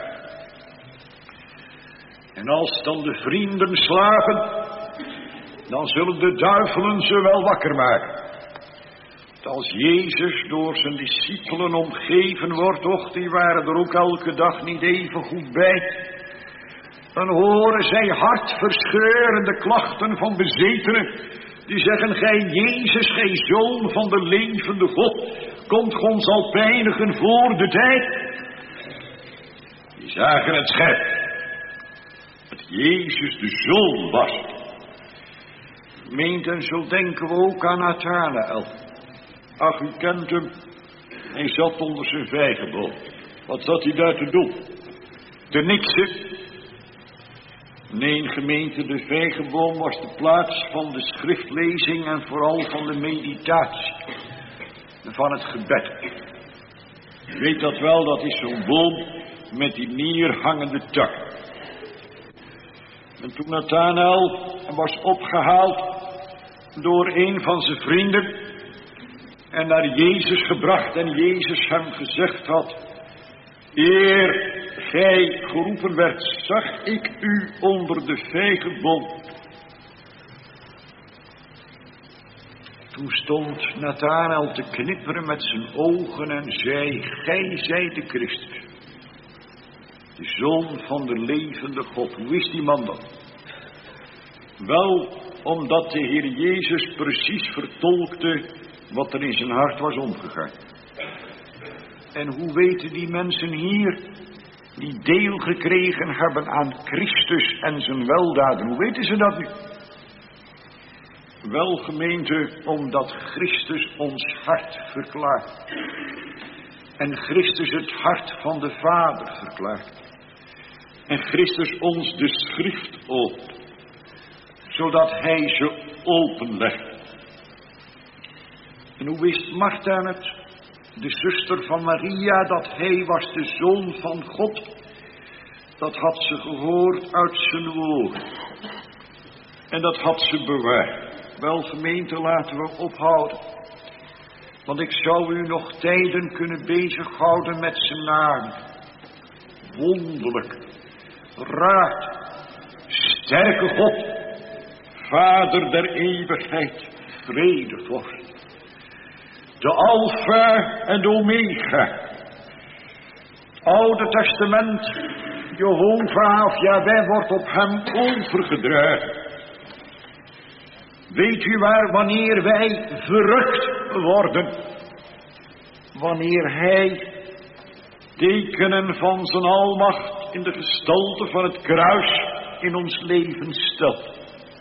En als dan de vrienden slapen, dan zullen de duivelen ze wel wakker maken. Als Jezus door zijn discipelen omgeven wordt, och, die waren er ook elke dag niet even goed bij, dan horen zij hartverscheurende klachten van bezetenen, die zeggen, gij Jezus, gij Zoon van de levende God, komt ons al pijnigen voor de tijd. Die zagen het scherp, dat Jezus de Zoon was. Meent, en zo denken we ook aan Nathanael. Ach, u kent hem, hij zat onder zijn vijgenboom. Wat zat hij daar te doen? Te niksen. Nee, gemeente, de vijgenboom was de plaats van de schriftlezing en vooral van de meditatie. En van het gebed. U weet dat wel, dat is zo'n boom met die neerhangende tak. En toen Nathanael was opgehaald door een van zijn vrienden en naar Jezus gebracht en Jezus hem gezegd had, eer gij geroepen werd, zag ik u onder de vijgenboom. Toen stond Nathanael te knipperen met zijn ogen en zei, gij zijt de Christus, de Zoon van de levende God. Hoe is die man dan? Wel, omdat de Heer Jezus precies vertolkte wat er in zijn hart was omgegaan. En hoe weten die mensen hier, die deel gekregen hebben aan Christus en zijn weldaden, hoe weten ze dat nu? Wel, gemeente, omdat Christus ons hart verklaart. En Christus het hart van de Vader verklaart. En Christus ons de schrift opent, zodat hij ze openlegt. En hoe wist Martha het, de zuster van Maria, dat hij was de Zoon van God? Dat had ze gehoord uit zijn woord. En dat had ze bewaard. Wel, gemeente, laten we ophouden. Want ik zou u nog tijden kunnen bezighouden met zijn naam. Wonderlijk, raad, sterke God, Vader der eeuwigheid, vredevorst. De Alpha en de Omega. Oude Testament, Jehovah of Yahweh wordt op hem overgedragen. Weet u waar, wanneer wij verrukt worden? Wanneer hij tekenen van zijn almacht in de gestalte van het kruis in ons leven stelt.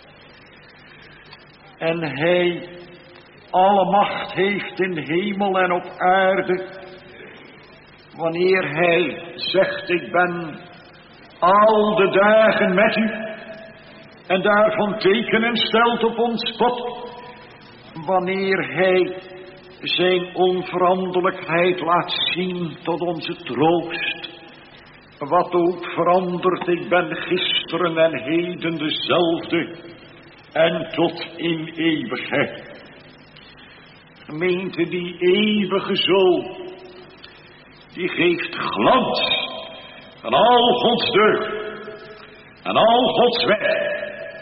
En hij alle macht heeft in hemel en op aarde. Wanneer hij zegt, ik ben al de dagen met u. En daarvan tekenen stelt op ons pad. Wanneer hij zijn onveranderlijkheid laat zien tot onze troost. Wat ook verandert, ik ben gisteren en heden dezelfde. En tot in eeuwigheid. Gemeente, die eeuwige Zoon, die geeft glans aan al Gods deugd en al Gods wet,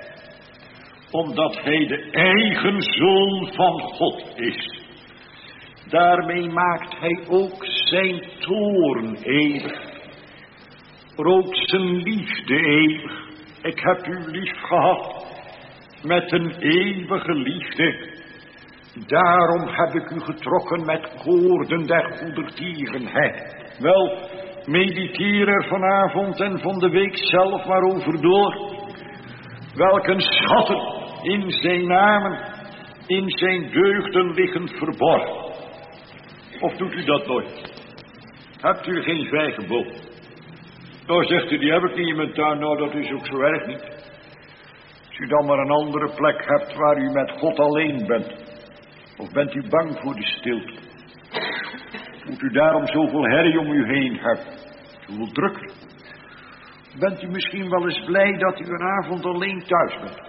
omdat hij de eigen Zoon van God is. Daarmee maakt hij ook zijn toorn eeuwig, maar ook zijn liefde eeuwig. Ik heb u lief gehad met een eeuwige liefde. Daarom heb ik u getrokken met koorden der goedertierenheid. Wel, mediteer er vanavond en van de week zelf maar over door. Welke schatten in zijn namen, in zijn deugden liggen verborgen. Of doet u dat nooit? Hebt u geen vijgenboom? Nou, zegt u, die heb ik niet in mijn tuin. Nou, dat is ook zo erg niet. Als u dan maar een andere plek hebt waar u met God alleen bent. Of bent u bang voor de stilte? Moet u daarom zoveel herrie om u heen hebben? Zoveel druk? Bent u misschien wel eens blij dat u een avond alleen thuis bent?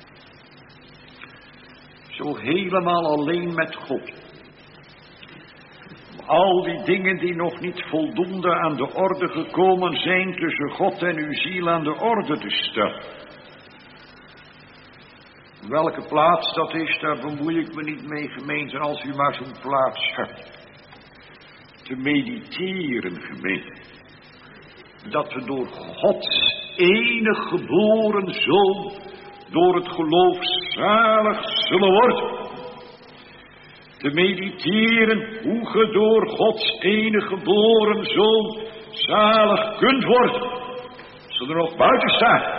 Zo helemaal alleen met God. Al die dingen die nog niet voldoende aan de orde gekomen zijn tussen God en uw ziel aan de orde te stellen. Welke plaats dat is, daar bemoei ik me niet mee, gemeente, als u maar zo'n plaats hebt. Te mediteren, gemeente. Dat we door Gods enige geboren Zoon, door het geloof zalig zullen worden. Te mediteren hoe ge door Gods enige geboren Zoon zalig kunt worden. Zullen er nog buiten staan.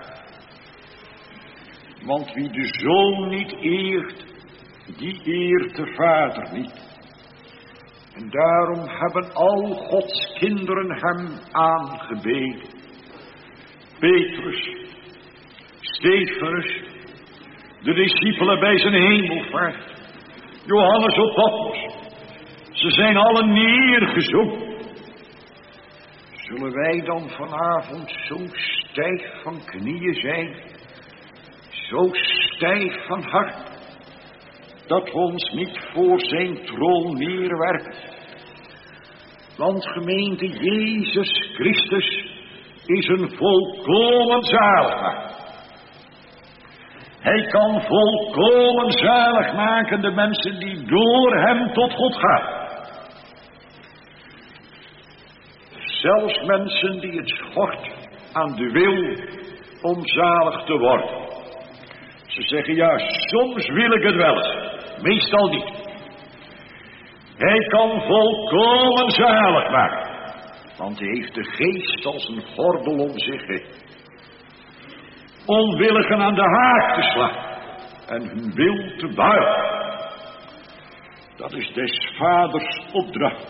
Want wie de Zoon niet eert, die eert de Vader niet. En daarom hebben al Gods kinderen hem aangebeden. Petrus, Stefanus, de discipelen bij zijn hemelvaart, Johannes op Patmos. Ze zijn allen neergezonken. Zullen wij dan vanavond zo stijf van knieën zijn, zo stijf van hart, dat we ons niet voor zijn troon neerwerpen? Want gemeente, Jezus Christus is een volkomen zaligmaker. Hij kan volkomen zalig maken de mensen die door hem tot God gaan. Zelfs mensen die het schort aan de wil om zalig te worden. Ze zeggen, ja, soms wil ik het wel eens, meestal niet. Hij kan volkomen zalig maken. Want hij heeft de geest als een gordel om zich heen. Onwilligen aan de haak te slaan. En hun wil te buigen. Dat is des vaders opdracht.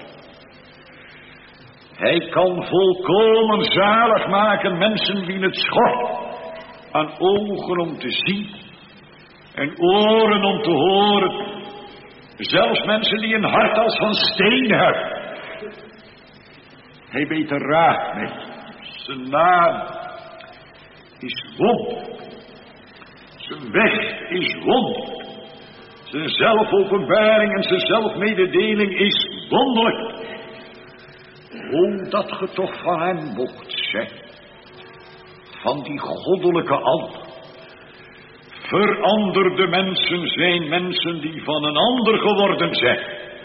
Hij kan volkomen zalig maken mensen wie het schort. Aan ogen om te zien. En oren om te horen. Zelfs mensen die een hart als van steen hebben. Hij weet er raad mee. Zijn naam is wonder. Zijn weg is wonder. Zijn zelfopenbaring en zijn zelfmededeling is wonderlijk. O, dat ge toch van hem mocht zijn. Van die goddelijke ander. Veranderde mensen zijn mensen die van een ander geworden zijn.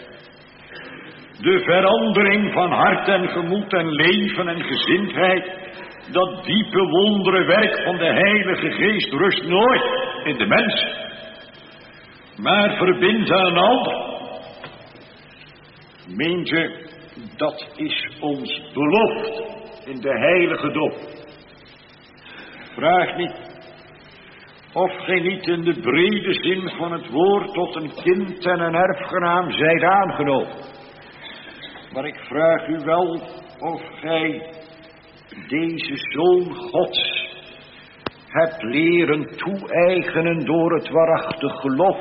De verandering van hart en gemoed en leven en gezindheid. Dat diepe wondere werk van de Heilige Geest rust nooit in de mens. Maar verbindt aan een ander. Meent je, dat is ons belofte in de heilige doop. Vraag niet of gij niet in de brede zin van het woord tot een kind en een erfgenaam zijt aangenomen. Maar ik vraag u wel of gij deze Zoon Gods hebt leren toe-eigenen door het waarachtig geloof.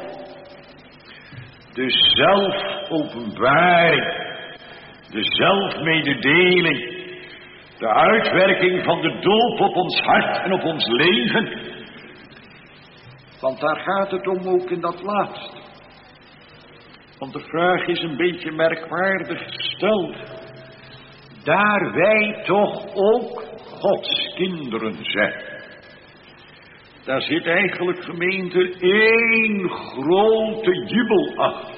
De zelfopenbaring, de zelfmededeling, de uitwerking van de doop op ons hart en op ons leven. Want daar gaat het om ook in dat laatste. Want de vraag is een beetje merkwaardig gesteld. Daar wij toch ook Gods kinderen zijn. Daar zit eigenlijk, gemeente, één grote jubel achter.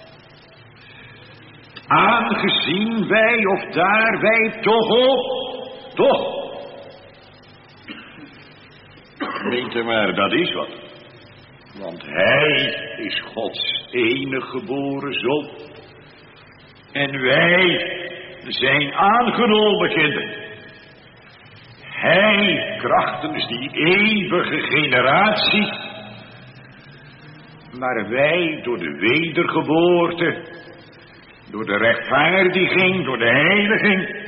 Aangezien wij of daar wij toch ook, toch. Gemeente, maar dat is wat. Want hij is Gods enige geboren zoon. En wij zijn aangenomen kinderen. Hij krachtens die eeuwige generatie. Maar wij door de wedergeboorte. Door de rechtvaardiging, door de heiliging.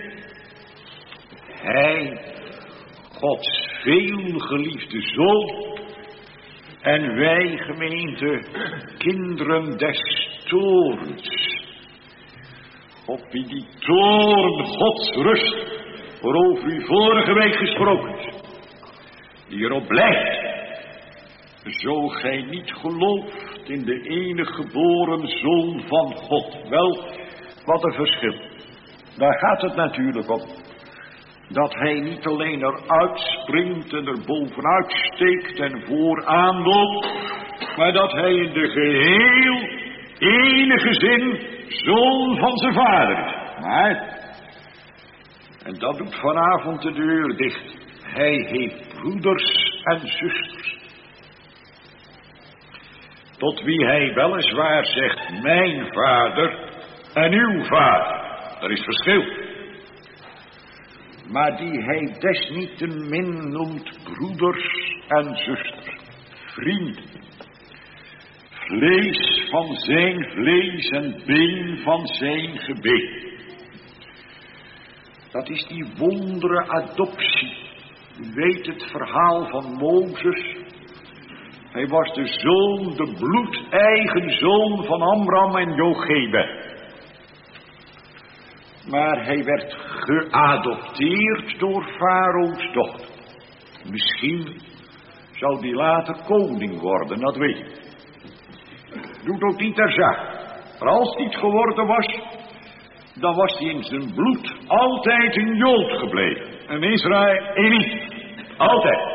Hij, Gods veelgeliefde zoon. En wij, gemeente, kinderen des toorns. Op wie die toorn Gods rust, waarover u vorige week gesproken is. Die erop blijft. Zo gij niet gelooft in de enige geboren Zoon van God. Wel, wat een verschil. Daar gaat het natuurlijk om. Dat hij niet alleen eruit springt en er bovenuit steekt en vooraan loopt. Maar dat hij in de geheel enige zin Zoon van zijn vader is. Maar, en dat doet vanavond de deur dicht. Hij heeft broeders en zusters. Tot wie hij weliswaar zegt, mijn vader en uw vader. Er is verschil. Maar die hij desniettemin noemt broeders en zusters. Vrienden. Vlees van zijn vlees en been van zijn gebeen. Dat is die wondere adoptie. U weet het verhaal van Mozes. Hij was de zoon, de bloedeigen zoon van Amram en Jochebed. Maar hij werd geadopteerd door Farao's dochter. Misschien zou die later koning worden, dat weet je. Doet ook niet ter zake. Maar als hij het geworden was, dan was hij in zijn bloed altijd een Jood gebleven. Een Israëliet. Altijd.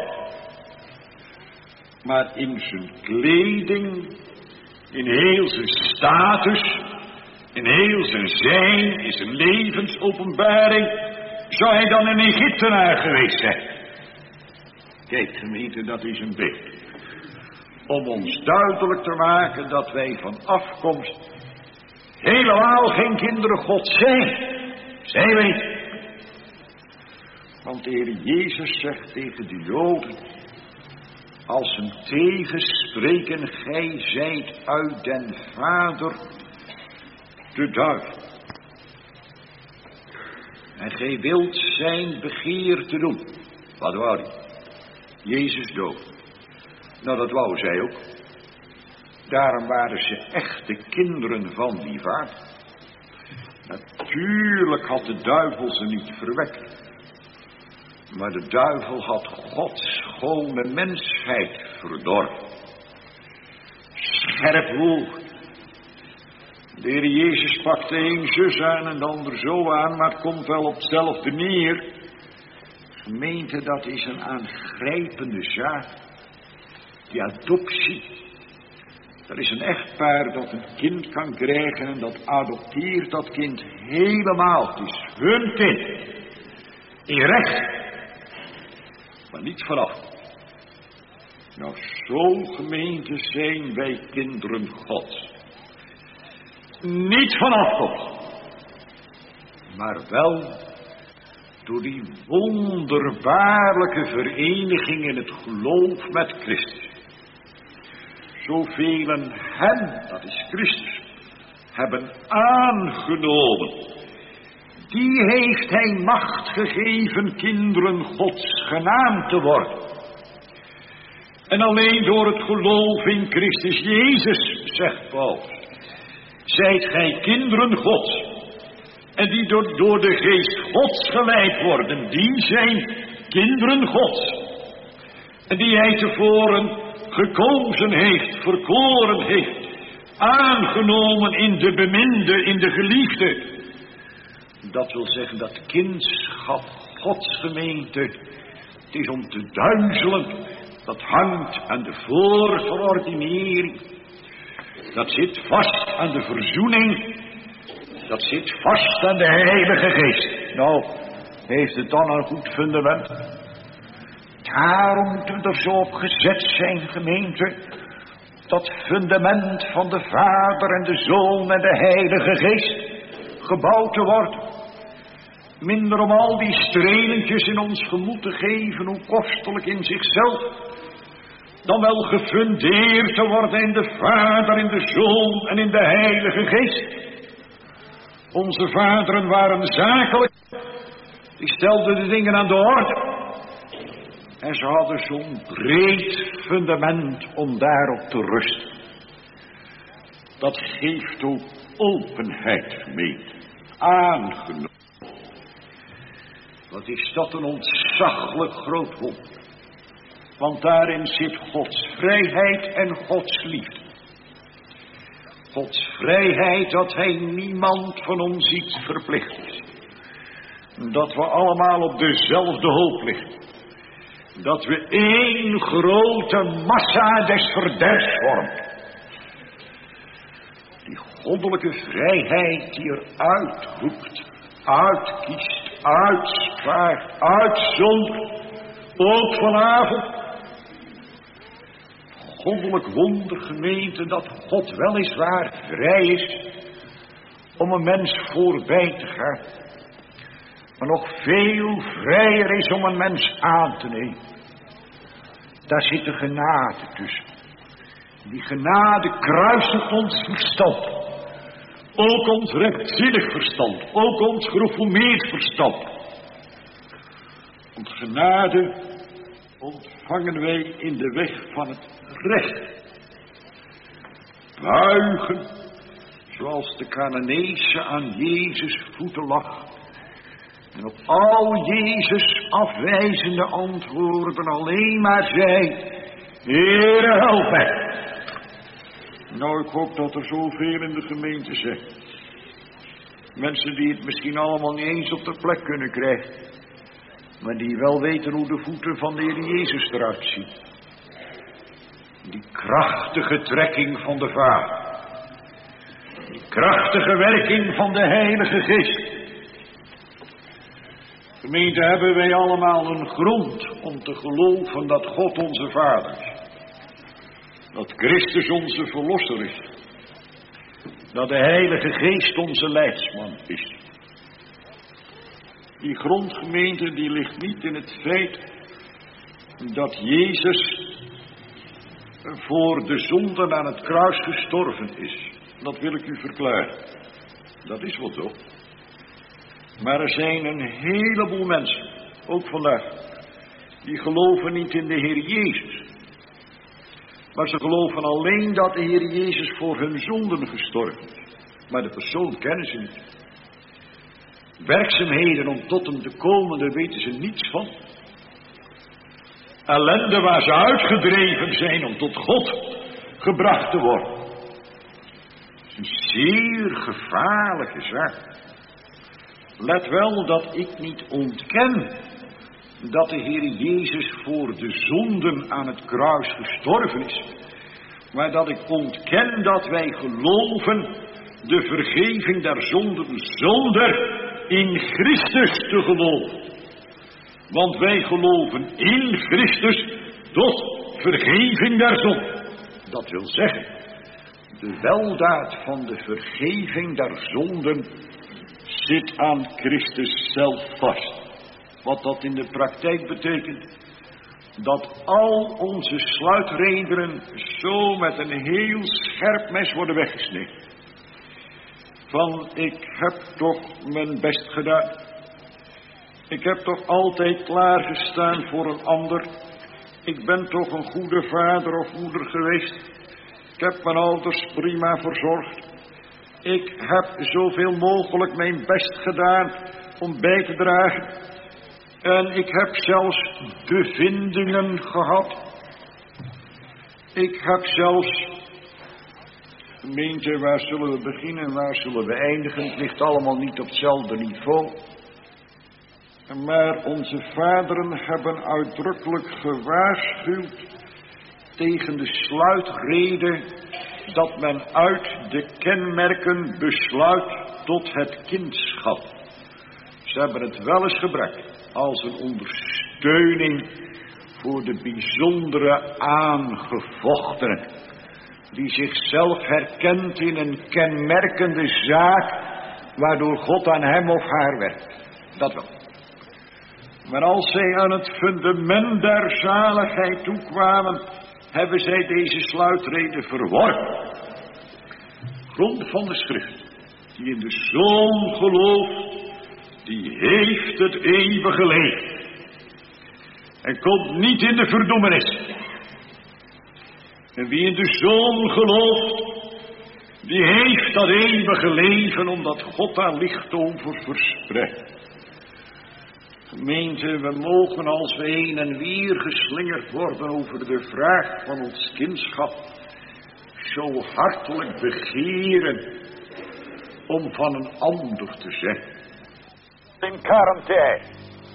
Maar in zijn kleding, in heel zijn status, in heel zijn zijn, in zijn levensopenbaring, zou hij dan een Egyptenaar geweest zijn. Kijk, gemeente, dat is een beeld. Om ons duidelijk te maken dat wij van afkomst helemaal geen kinderen Gods zijn. Zijn we niet. Want de Heer Jezus zegt tegen de Joden, als een tegenspreken, gij zijt uit den Vader de duivel. En gij wilt zijn begeerte doen. Wat wou hij? Jezus dood. Nou, dat wou zij ook. Daarom waren ze echte kinderen van die Vader. Natuurlijk had de duivel ze niet verwekt. Maar de duivel had Gods schone mensheid verdorven. Scherp woord. De Heer Jezus pakt de een zus aan en de ander zo aan, maar het komt wel op hetzelfde neer. Gemeente, dat is een aangrijpende zaak. Die adoptie. Er is een echtpaar dat een kind kan krijgen en dat adopteert dat kind helemaal. Het is hun kind. In recht. Maar niet vanaf. Nou, zo gemeente zijn wij kinderen Gods. Niet vanaf God. Maar wel door die wonderbaarlijke vereniging in het geloof met Christus. Zoveel hem, dat is Christus, hebben aangenomen. Die heeft hij macht gegeven kinderen Gods genaamd te worden. En alleen door het geloof in Christus Jezus, zegt Paulus, zijt gij kinderen Gods. En die door, door de geest Gods geleid worden, die zijn kinderen Gods. En die hij tevoren gekozen heeft, verkoren heeft, aangenomen in de beminde, in de geliefde. Dat wil zeggen dat kindschap Gods gemeente, het is om te duizelen, dat hangt aan de voorverordinering. Dat zit vast aan de verzoening. Dat zit vast aan de Heilige Geest. Nou, heeft het dan een goed fundament? Daarom moet u er zo op gezet zijn, gemeente. Dat fundament van de Vader en de Zoon en de Heilige Geest gebouwd te worden. Minder om al die strelentjes in ons gemoed te geven, hoe kostelijk in zichzelf. Dan wel gefundeerd te worden in de Vader, in de Zoon en in de Heilige Geest. Onze vaderen waren zakelijk. Die stelden de dingen aan de orde. En ze hadden zo'n breed fundament om daarop te rusten. Dat geeft ook openheid mee. Aangenomen. Wat is dat een ontzaglijk groot wonder. Want daarin zit Gods vrijheid en Gods liefde. Gods vrijheid dat hij niemand van ons iets verplicht is. Dat we allemaal op dezelfde hoop liggen. Dat we één grote massa des verderfs vormen. Die goddelijke vrijheid die er uitroept, uitkiest, uitspaart, uitzondert. Ook vanavond. Goddelijk wonder, gemeente, dat God weliswaar vrij is om een mens voorbij te gaan. Maar nog veel vrijer is om een mens aan te nemen. Daar zit de genade tussen. Die genade kruisigt ons verstand. Ook ons rechtzinnig verstand. Ook ons gereformeerd verstand. Want genade ontvangen wij in de weg van het recht. Buigen, zoals de Cananeese aan Jezus voeten lag. En op al Jezus afwijzende antwoorden alleen maar zei, Heere, help mij. Nou, ik hoop dat er zoveel in de gemeente zijn. Mensen die het misschien allemaal niet eens op de plek kunnen krijgen. Maar die wel weten hoe de voeten van de Heer Jezus eruit zien. Die krachtige trekking van de Vader. Die krachtige werking van de Heilige Geest. Gemeente, hebben wij allemaal een grond om te geloven dat God onze Vader is. Dat Christus onze Verlosser is. dat de Heilige Geest onze leidsman is. Die grondgemeente die ligt niet in het feit dat Jezus voor de zonden aan het kruis gestorven is. Dat wil ik u verklaren. Dat is wel zo. Maar er zijn een heleboel mensen, ook vandaag, die geloven niet in de Heer Jezus. Maar ze geloven alleen dat de Heer Jezus voor hun zonden gestorven is. Maar de persoon kennen ze niet. Werkzaamheden om tot hem te komen, daar weten ze niets van. Ellende waar ze uitgedreven zijn om tot God gebracht te worden. Dat is een zeer gevaarlijke zaak. Let wel dat ik niet ontken dat de Heer Jezus voor de zonden aan het kruis gestorven is. Maar dat ik ontken dat wij geloven de vergeving der zonden zonder in Christus te geloven. Want wij geloven in Christus tot vergeving der zonden. Dat wil zeggen, de weldaad van de vergeving der zonden zit aan Christus zelf vast. Wat dat in de praktijk betekent, dat al onze sluitredenen zo met een heel scherp mes worden weggesneden. Van, ik heb toch mijn best gedaan. Ik heb toch altijd klaargestaan voor een ander. Ik ben toch een goede vader of moeder geweest. Ik heb mijn ouders prima verzorgd. Ik heb zoveel mogelijk mijn best gedaan om bij te dragen. En ik heb zelfs bevindingen gehad. Ik heb zelfs... Gemeente, waar zullen we beginnen en waar zullen we eindigen? Het ligt allemaal niet op hetzelfde niveau. Maar onze vaderen hebben uitdrukkelijk gewaarschuwd tegen de sluitrede dat men uit de kenmerken besluit tot het kindschap. Ze hebben het wel eens gebruikt als een ondersteuning voor de bijzondere aangevochtenen, die zichzelf herkent in een kenmerkende zaak waardoor God aan hem of haar werkt. Dat wel. Maar als zij aan het fundament der zaligheid toekwamen, hebben zij deze sluitrede verworpen. Grond van de schrift, die in de Zoon gelooft, die heeft het eeuwige leven. En komt niet in de verdoemenis. En wie in de Zoon gelooft, die heeft dat eeuwige leven, omdat God daar licht over verspreidt. Gemeente, we mogen als we heen en weer geslingerd worden over de vraag van ons kindschap, zo hartelijk begeren om van een ander te zijn. In quarantaine.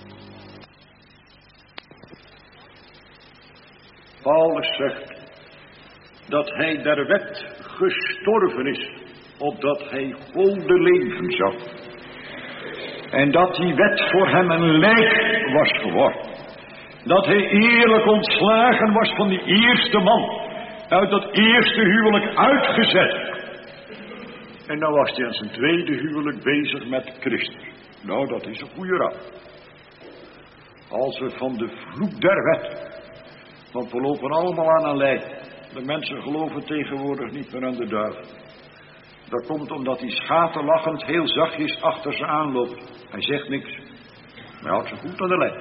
Paulus zegt dat hij der wet gestorven is, opdat hij goede leven zou. En dat die wet voor hem een lijk was geworden. Dat hij eerlijk ontslagen was van die eerste man, uit dat eerste huwelijk uitgezet. En dan was hij aan zijn tweede huwelijk bezig met Christus. Nou, dat is een goede raad. Als we van de vloek der wet, want we lopen allemaal aan een lijk. De mensen geloven tegenwoordig niet meer aan de duivel. Dat komt omdat hij schaterlachend heel zachtjes achter ze aanloopt. Hij zegt niks. Maar hij houdt ze goed aan de lijn.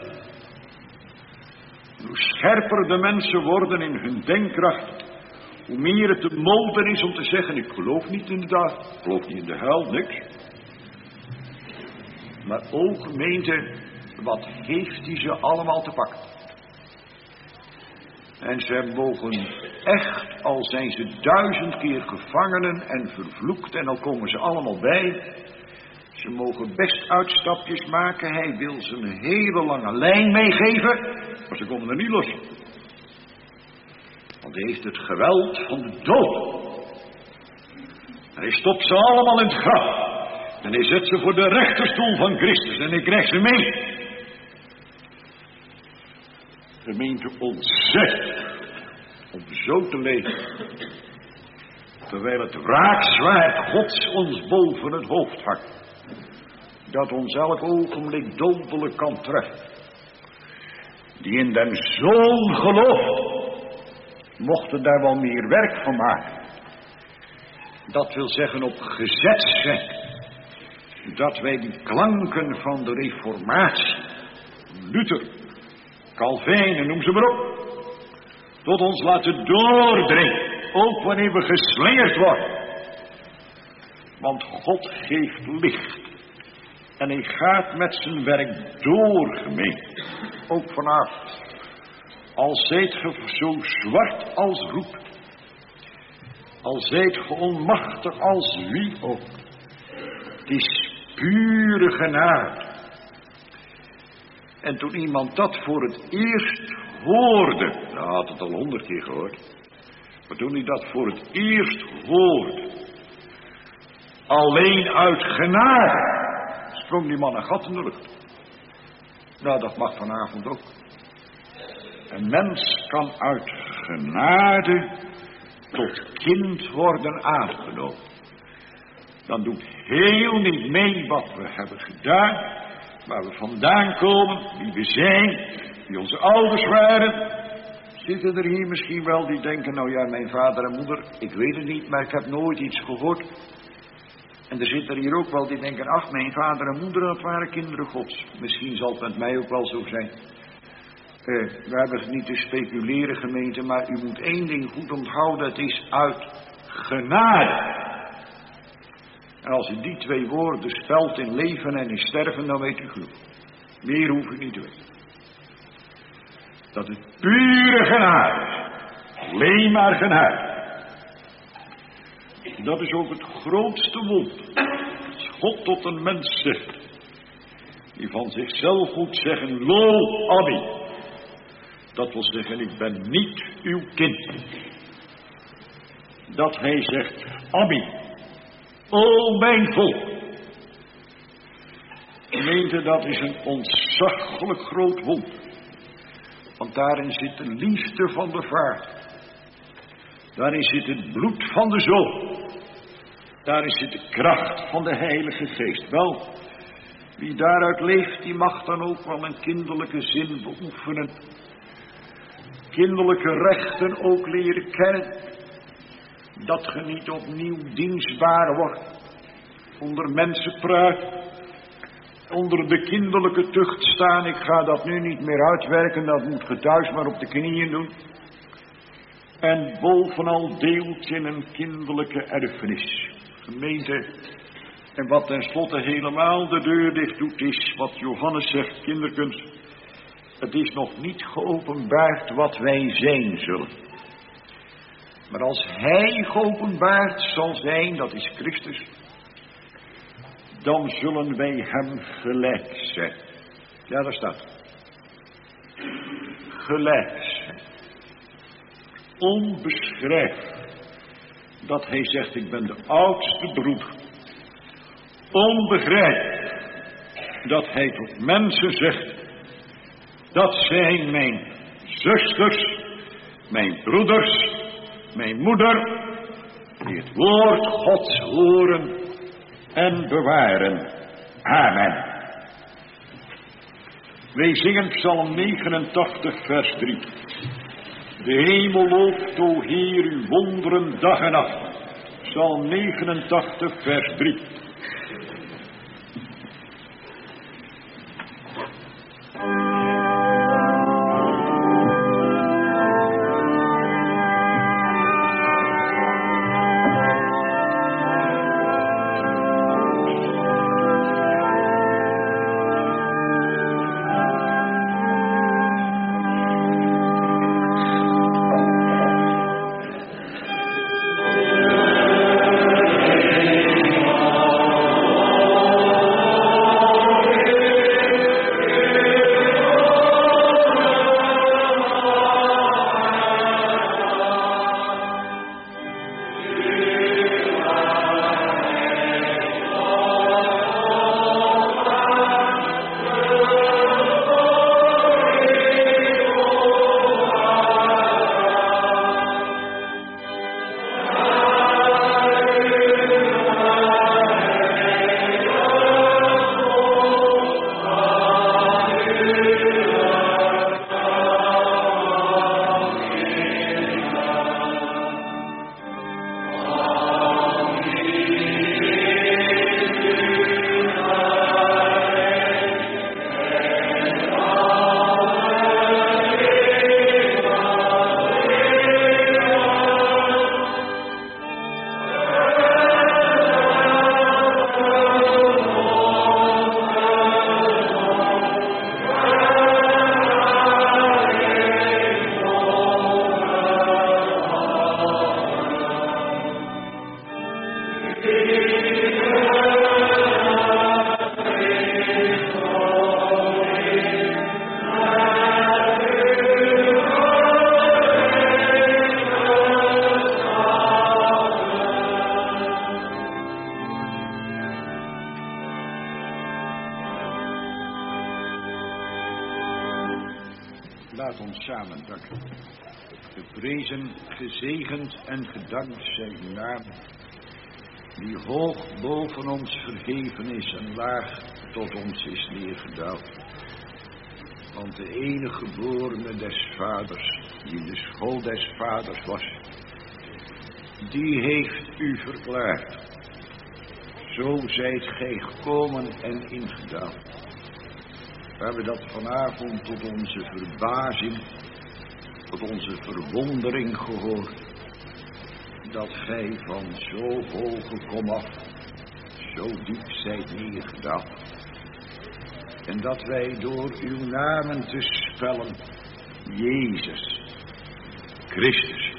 Hoe scherper de mensen worden in hun denkkracht, hoe meer het de mode is om te zeggen, ik geloof niet in de duivel, ik geloof niet in de hel, niks. Maar ook gemeente, wat heeft hij ze allemaal te pakken? En ze mogen echt, al zijn ze duizend keer gevangenen en vervloekt en al komen ze allemaal bij. Ze mogen best uitstapjes maken. Hij wil ze een hele lange lijn meegeven, maar ze komen er niet los. Want hij heeft het geweld van de dood. En hij stopt ze allemaal in het graf. En hij zet ze voor de rechterstoel van Christus en hij krijgt ze mee. Gemeente, ontzet om zo te leven. terwijl het wraakzwaard Gods ons boven het hoofd hangt, dat ons elk ogenblik dodelijk kan treffen, die in den Zoon gelooft, mochten daar wel meer werk van maken. Dat wil zeggen op gezet zijn, dat wij die klanken van de reformatie, Luther, Calvijn, noem ze maar op, tot ons laten doordringen, ook wanneer we geslingerd worden. Want God geeft licht en hij gaat met zijn werk door, gemeente, ook vanavond. Al zijt ge zo zwart als roet, al zijt ge onmachtig als wie ook, het is pure genade. En toen iemand dat voor het eerst hoorde, nou had het al honderd keer gehoord, maar toen hij dat voor het eerst hoorde, alleen uit genade, sprong die man een gat in de lucht. Nou, dat mag vanavond ook. Een mens kan uit genade tot kind worden aangenomen. Dan doet heel niet mee wat we hebben gedaan, waar we vandaan komen, wie we zijn, wie onze ouders waren. Zitten er hier misschien wel die denken, nou ja, mijn vader en moeder, ik weet het niet, maar ik heb nooit iets gehoord. En er zitten hier ook wel die denken, ach, mijn vader en moeder, dat waren kinderen Gods. Misschien zal het met mij ook wel zo zijn. Uh, we hebben het niet te speculeren, gemeente, maar u moet één ding goed onthouden, het is uit genade. En als u die twee woorden spelt in leven en in sterven, dan weet u genoeg. Meer hoef u niet te weten. Dat het pure genade is. Alleen maar genade. Dat is ook het grootste wonder. Als God tot een mens zegt, die van zichzelf moet zeggen, lo, Abbi. Dat wil zeggen, ik ben niet uw kind. Dat hij zegt, Abbi, o mijn volk. Gemeente, dat is een ontzaglijk groot wonder. Want daarin zit de liefde van de Vader. Daarin zit het bloed van de Zoon. Daarin zit de kracht van de Heilige Geest. Wel, wie daaruit leeft, die mag dan ook wel een kinderlijke zin beoefenen. Kinderlijke rechten ook leren kennen. Dat je niet opnieuw dienstbaar wordt. Onder mensen praat. Onder de kinderlijke tucht staan. Ik ga dat nu niet meer uitwerken. Dat moet je thuis maar op de knieën doen. En bovenal deelt in een kinderlijke erfenis. Gemeente. En wat tenslotte helemaal de deur dicht doet is wat Johannes zegt, kinderkens. Het is nog niet geopenbaard wat wij zijn zullen. Maar als hij geopenbaard zal zijn, dat is Christus, dan zullen wij hem gelijk zijn. Ja, daar staat het. Gelijk zijn. Onbeschrijfelijk. Dat hij zegt, ik ben de oudste broeder. Onbegrijpelijk. Dat hij tot mensen zegt, dat zijn mijn zusters, mijn broeders, mijn moeder, die het woord Gods horen en bewaren. Amen. Wij zingen Psalm negenentachtig, vers drie. De hemel looft, o Heer, uw wonderen dag en nacht. Psalm negenentachtig, vers drie. Oh samen danken. Geprezen, gezegend en gedankt zij uw naam, die hoog boven ons verheven is en laag tot ons is neergedaald. Want de enige geborene des vaders, die in de school des vaders was, die heeft u verklaard. Zo zijt gij gekomen en ingedaald. We hebben dat vanavond tot onze verbazing, tot onze verwondering gehoord. Dat gij van zo hoge komaf, zo diep zijt neergedaald. En dat wij door uw namen te spellen, Jezus, Christus,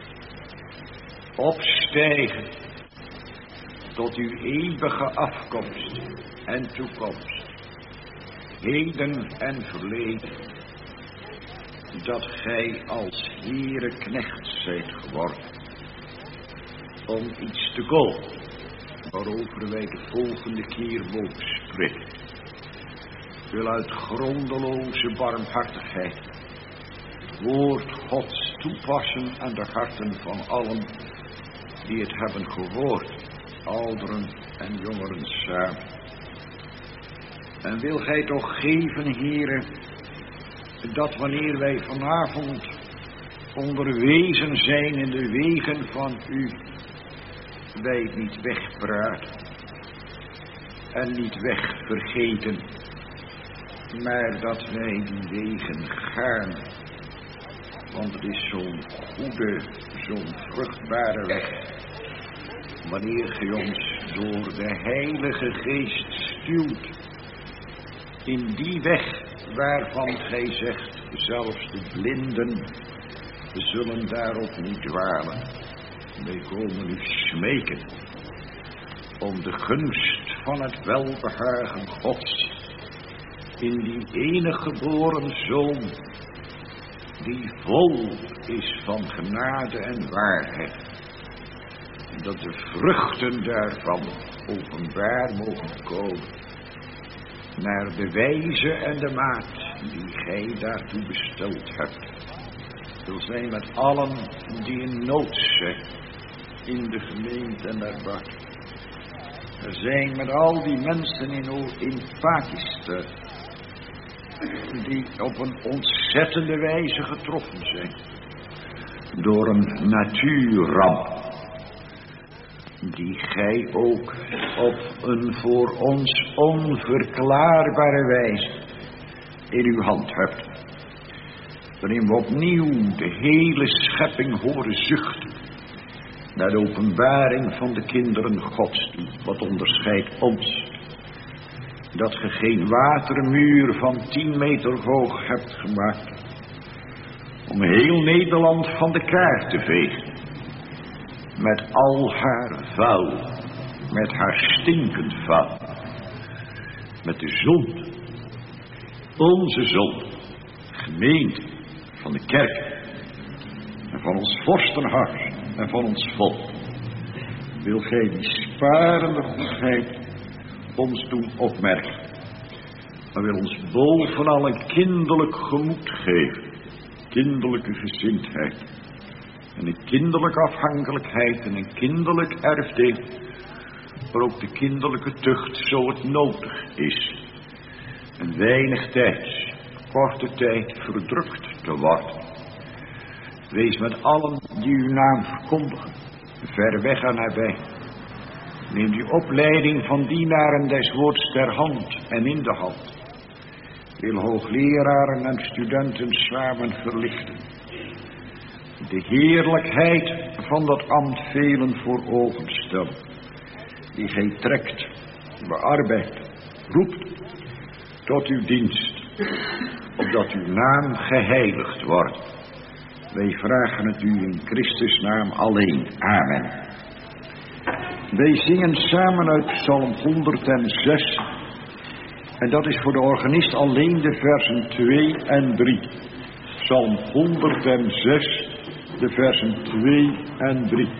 opstijgen tot uw eeuwige afkomst en toekomst, heden en verleden, dat gij als heereknecht zijt geworden, om iets te kopen, waarover wij de volgende keer mogen spreken. Wil uit grondeloze barmhartigheid woord Gods toepassen aan de harten van allen die het hebben gehoord, ouderen en jongeren samen. En wil gij toch geven, Heere, dat wanneer wij vanavond onderwezen zijn in de wegen van u, wij het niet wegpraten en niet wegvergeten, maar dat wij die wegen gaan. Want het is zo'n goede, zo'n vruchtbare weg, wanneer gij ons door de Heilige Geest stuwt in die weg waarvan gij zegt, zelfs de blinden zullen daarop niet dwalen. Wij komen u smeken om de gunst van het welbehagen Gods in die enige geboren Zoon, die vol is van genade en waarheid, dat de vruchten daarvan openbaar mogen komen naar de wijze en de maat die gij daartoe besteld hebt. Wil zijn met allen die in nood zijn in de gemeente en daarbuiten. Er zijn met al die mensen in, in Pakistan die op een ontzettende wijze getroffen zijn door een natuurramp, die gij ook op een voor ons onverklaarbare wijze in uw hand hebt, waarin we opnieuw de hele schepping horen zuchten naar de openbaring van de kinderen Gods toe. Wat onderscheidt ons dat ge geen watermuur van tien meter hoog hebt gemaakt om heel Nederland van de kaart te vegen, met al haar vuil, met haar stinkend vuil, met de zonde, onze zonde, gemeente van de kerk en van ons vorstenhuis en van ons volk. Wil gij die sparende goedheid ons doen opmerken, maar wil ons bovenal een kinderlijk gemoed geven, kinderlijke gezindheid en een kinderlijke afhankelijkheid en een kinderlijk erfdeel, maar ook de kinderlijke tucht zo het nodig is. En weinig tijd, korte tijd verdrukt te worden. Wees met allen die uw naam verkondigen, ver weg en nabij. Neem die opleiding van dienaren des woords ter hand en in de hand. Wil hoogleraren en studenten samen verlichten. De heerlijkheid van dat ambt velen voor ogen stellen, die gij trekt, bearbeidt, roept tot uw dienst, opdat uw naam geheiligd wordt. Wij vragen het u in Christus naam alleen. Amen. Wij zingen samen uit Psalm honderdzes. En dat is voor de organist alleen de versen twee en drie. Psalm honderdzes, de versen twee en drie.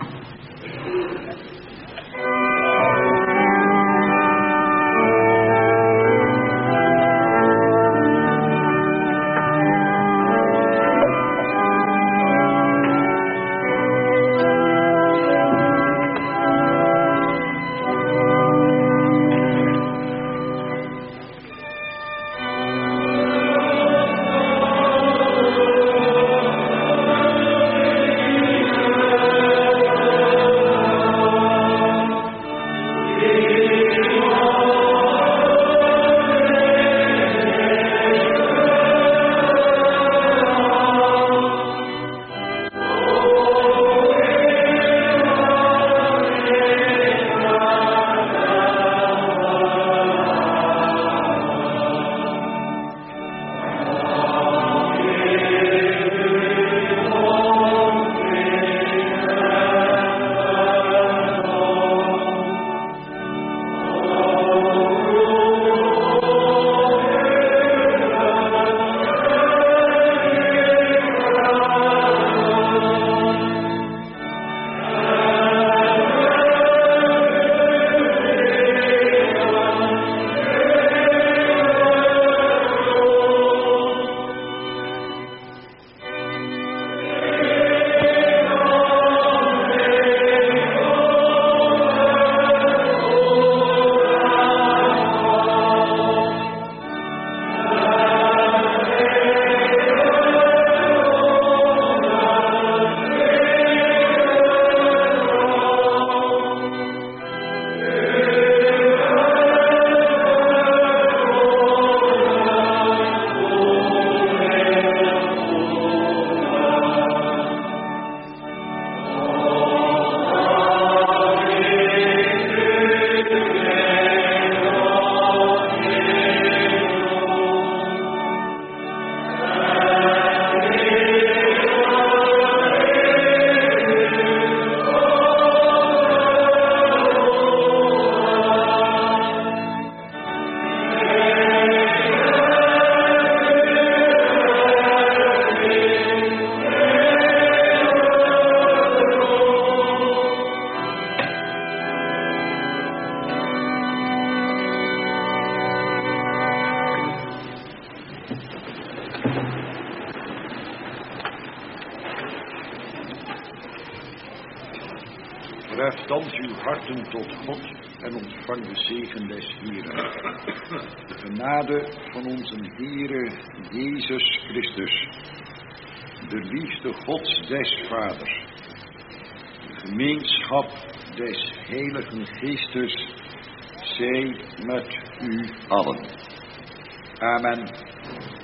Verheft thans uw harten tot God en ontvang de zegen des Heeren. De genade van onze Heere Jezus Christus, de liefde Gods des Vaders, de gemeenschap des Heiligen Geestes, zij met u allen. Amen.